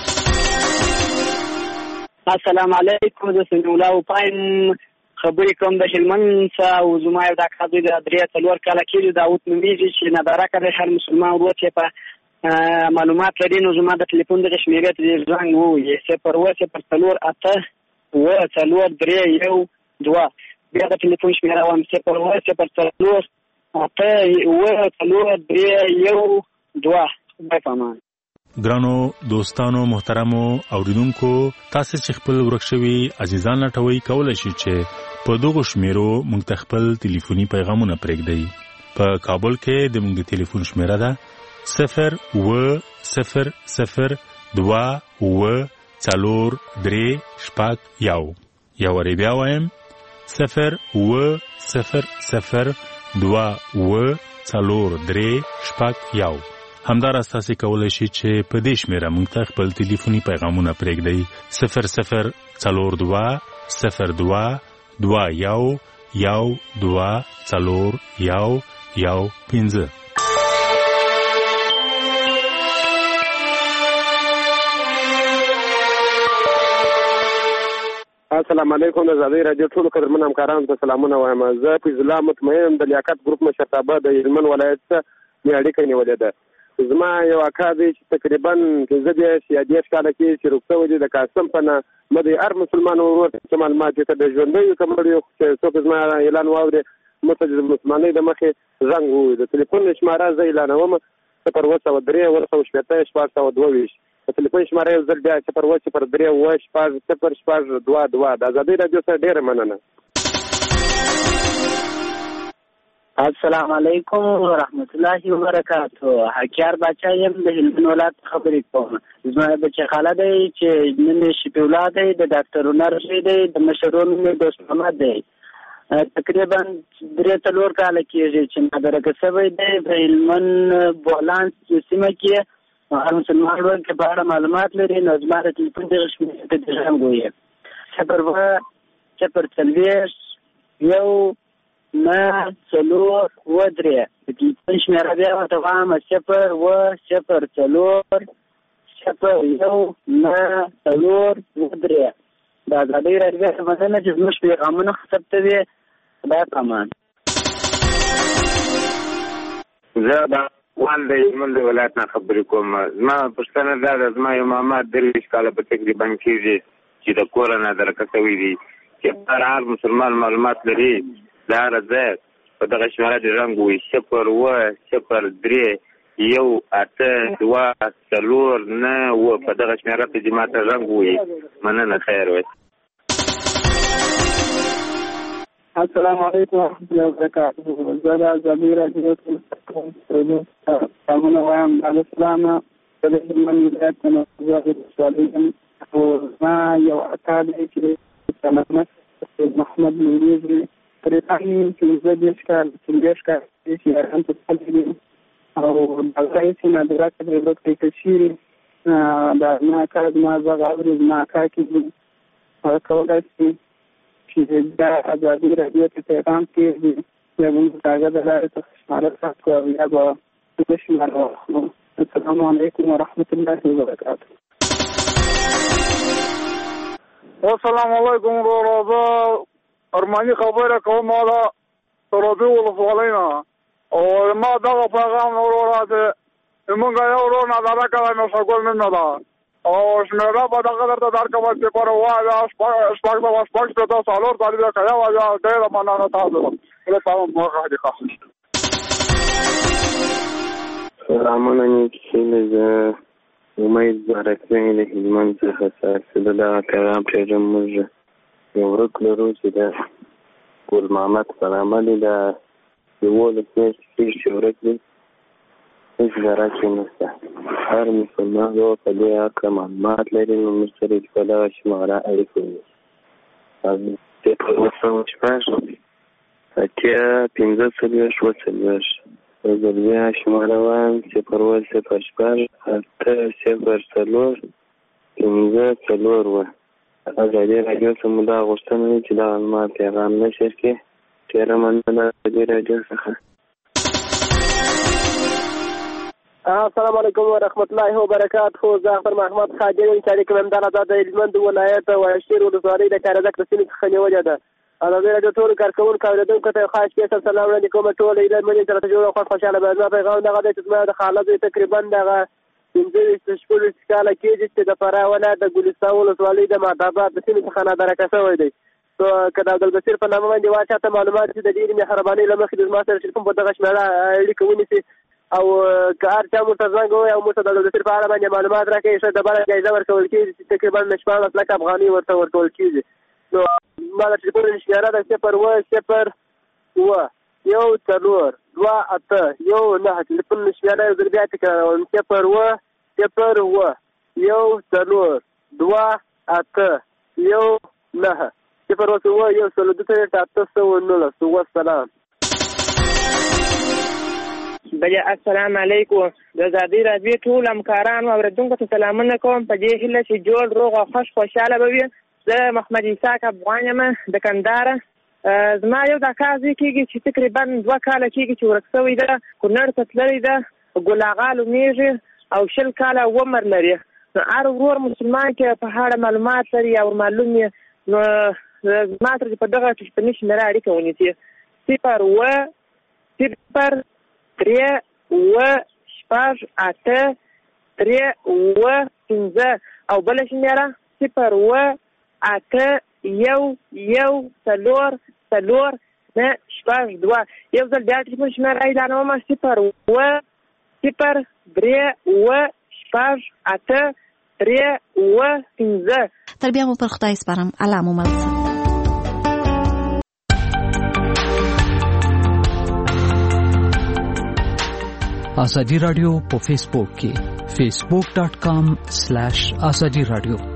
السلام علیکم. زه سمیع الله وپایم خبرې کوم د هلمند څخه او زما یو د اکا زوی د درې څلور کاله کېږي داود نومېږي چې نادرکه دی هر مسلمان ورور چې په معلومات لري نو زما د ټلیفون دغه شمېرې ته زنګ ووایي صفر اووه صفر څلور اته اووه څلور درې یو دوه. بیا د ټلیفون شمېره وایم صفر اووه صفر څلور اته اووه څلور درې یو دوه. خدای په امان. ګرانو دوستانو محترمو اوریدونکو تاسو چې خپل ورک شوي عزیزان لټوي کولای شئ چې په دغه شمیرو موږ ته خپل ټلیفوني پیغامونه پرېږدئ. په کابل کې د موږ د ټلیفون شمیره ده صفر و صفر صفر دوا و څلور درې شپږ یو. یو وری بیا وایم صفر و صفر صفر دوا و څلور درې شپږ یو. همداراز تاسو کولی شئ چې په دې شمیره موږ ته خپل ټلیفوني پیغامونه پرېږدئ. صفر صفر څلور دوه صفر دوه دوه یو یو دوه څلور یو یو پنځه. السلام علیکم. د ازادۍ راډیو ټولو قدرمنو همکارانو ته سلامونه وایم. زه فیض الله مطمئن د لیاقت ګروپ مشرتابه د هلمند ولایت څخه مې اړیکه نیولې ده. زما یو اکا دی چې تقریبا پنځه دېرش یا دېرش کاله کې چې روغ شوی دی د قاسم په نه مه د هر مسلمان ورور څه معلومات یې ته د ژوندیو که مړیو چې څوک زما اعلان واورې مته د مسلمانۍ د مخې زنګ ووایي. د ټلیفون شماره زه اعلانوم صفر اوه سوه درې اوه سوه شپېته شپږ سوه دوه ویشت. د ټلیفون شماره یو ځل بیا صفر اوه صفر درې اوه شپږ صفر شپږ دوه دوه. د ازادۍ راډیو سره ډېره مننه. السلام علیکم ورحمت الله وبرکاتو. حکیار باچا یم د هلمند ولایت خبرې کوم. زما بچی خاله دی چې نوم یې شفیع الله دی، د ډاکټر هنر زوی دی، د مشر ورور نوم یې دوست محمد دی. تقریبا درې څلور کاله کېږي چې مدرکه شوی دی په هلمند بولان سیمه کې. هر مسلمان ورور کې په اړه معلومات لري نو زما د ټلیفون دغه شمېرې ته د زنګ ووایي صفر اوه صفر څلوېښت یو نه څلور اوه درې. د ټلیفون شمېره بیا ورته وایم صفر اوه صفر څلور صفر یو نه څلور اوه درې. د ازادۍ راډیو څخه مننه چې زموږ پیغامونه ثبتوي. خدای پامان. زه د وال د هلمند ولایت نه خبرې کوم. زما پوښتنه دا ده، زما یو ماما دېرش کاله په تقریبا کېږي چې د کوره نه درکه شوي دي چې هر هر مسلمان معلومات لري د هره ځای په دغه شمېره د رنګ ووایي صفر اوه صفر درې یو اته دوه څلور نه اوه. په دغه شمېره ته دې ما ته رنګ ووایي. مننه، خیر وایي. السلام علیکم ورحمت الله وبرکاتو. زه د ازادۍ راډیو سلامونه وایم. د اسلام د هلمند ولایت نه زه ولسوالۍ یم او زما یو اکا دی چې محمد محمد نوریزي تقریبا پنځه دېرش کال څلوېښت کال چې ایران ته تللی دی او دغه هېڅ نادرکه پرې وکړل شوي. د زما اکا زما غږ اوري، زما اکا کې دي هغه کولی شي چې بیا ازادۍ راډیو ته پیغام کېږدي یا موږ د هغه د لارې څخه شماره ثبت کړو یا به زه شماره واخلو. السلام علیکم ورحمت الله وبرکاتو. السلام علیکم وروره. زه ارماني خبره کوم د سروبي ولسوالۍ نه او ما دغه پیغام وروره چې زمونږ یو ورور نادرکه دی نشهګل نومه ده او شمېره به دغه درته درکړم صفر اوه شپږ سوه شپږ شپېته څلور څلوېښت که یو بیا ډېره مننه تاسو ته. زه تمام موخه دي ښه. سلامونه نیکهیلې. زه امید زهرکزی د هلمند څخه ستاسو د دغه پیغام پرېږدم. موږ یو ورک لرو چې د ګل محمد په نامه دی. د یولس میاشتې کېږي چې ورک دی. هېڅ ذره کې نشته. هر مسلمان یو په دې هکله معلومات لري نو موږ سره په دغه شماره اړیکه ونیسي. صفر اوه سوه شپږ اتیا پنځه څلوېښت اوه څلوېښت. زه ځل بیا شماره وایم صفر اوه صفر شپږ اته صفر څلور پنځه څلور اوه. ازادۍ راډیو څخه مو دا غوښتنه ده چې دغه زما پیغام نشر کړي. ډېره مننه د ازادۍ راډیو څخه. السلام علیکم ورحمت الله وبرکاتو. زه اختر محمد خاجر یم چې اړیکه مې همدغه ده د هلمند ولایت واشیر ولسوالۍ د کارزک د سیمې څخه نیولې ده. ازادۍ راډیو ټولو کارکوونکو اورېدونکو ته یو خاص سپېشل سلام وړاندې کوم. ټول هیلمن سره ته جوړ خوښ خوشحاله به. زما پیغام دغه دی چې زما د خاله زوی تقریبا دغه پنځه ویشت شپږ کاله کېږي چې د فراه ولایت د ګلستان ولسوالۍ د مهداباد د سیمې څخه نادرکه شوی دی. نو که د عبدالبصیر په نامه باندې وا چاته معلومات چې د ډېرې مهربانۍ له مخې د زما سره ټلیفون په دغه شمېره اړیکه ونیسي او که هر چا موږ ته زنګ ووایي او موږ ته د عبدالبصیر په اړه باندې معلومات راکوي ښه ډبره جایزه ورکول کېږي چې تقریبا شپاړس لکه افغانۍ ورته ورکول کېږي. نو ما د ټلیفون شمېره ده صفر اوه صفر اوه یو څلور دوه اته یو نهه ټلیفون نشمیره زه بیا تکراروم صفر اوه صفر اوه یو څلور دوه اته یو نهه صفر اوه یو څلور دوه اته سوه نولس. والسلام. بیا السلام علیکم. د ازادي راډیو ټول همکارانو او اورېدونکو ته سلامونه کوم په دې هیله چې جوړ روغ او خوش خوشحاله به وي. زه محمد اسحاق افغان یم د کندهاره. زما یو دا کار زه کېږي چې تقریبا دوه کاله کېږي چې ورک شوی ده، کونړ ته تللی ده، ګل اغا نومېږي او شل کاله عمر لري. نو هر ورور مسلمان کې په هغه معلومات لري او معلوم یې نو زما سره په دغه ټلیفوني شمېره اړیکه ونیسي صفر اوه صفر درې اوه شپږ اته درې اوه پنځه او بله شمېره صفر اوه اته یو یو څلور څلور نه شپږ دوه. یو ځل بیا ټلیفون شمېره اعلانوم صفر اوه صفر درې اوه شپږ اته درې اوه پنځه. تر بیا مو پر خدای سپارم. الله مو مل شه. ازادي رادیو په فیسبوک کې facebook.com slash ازادي رادیو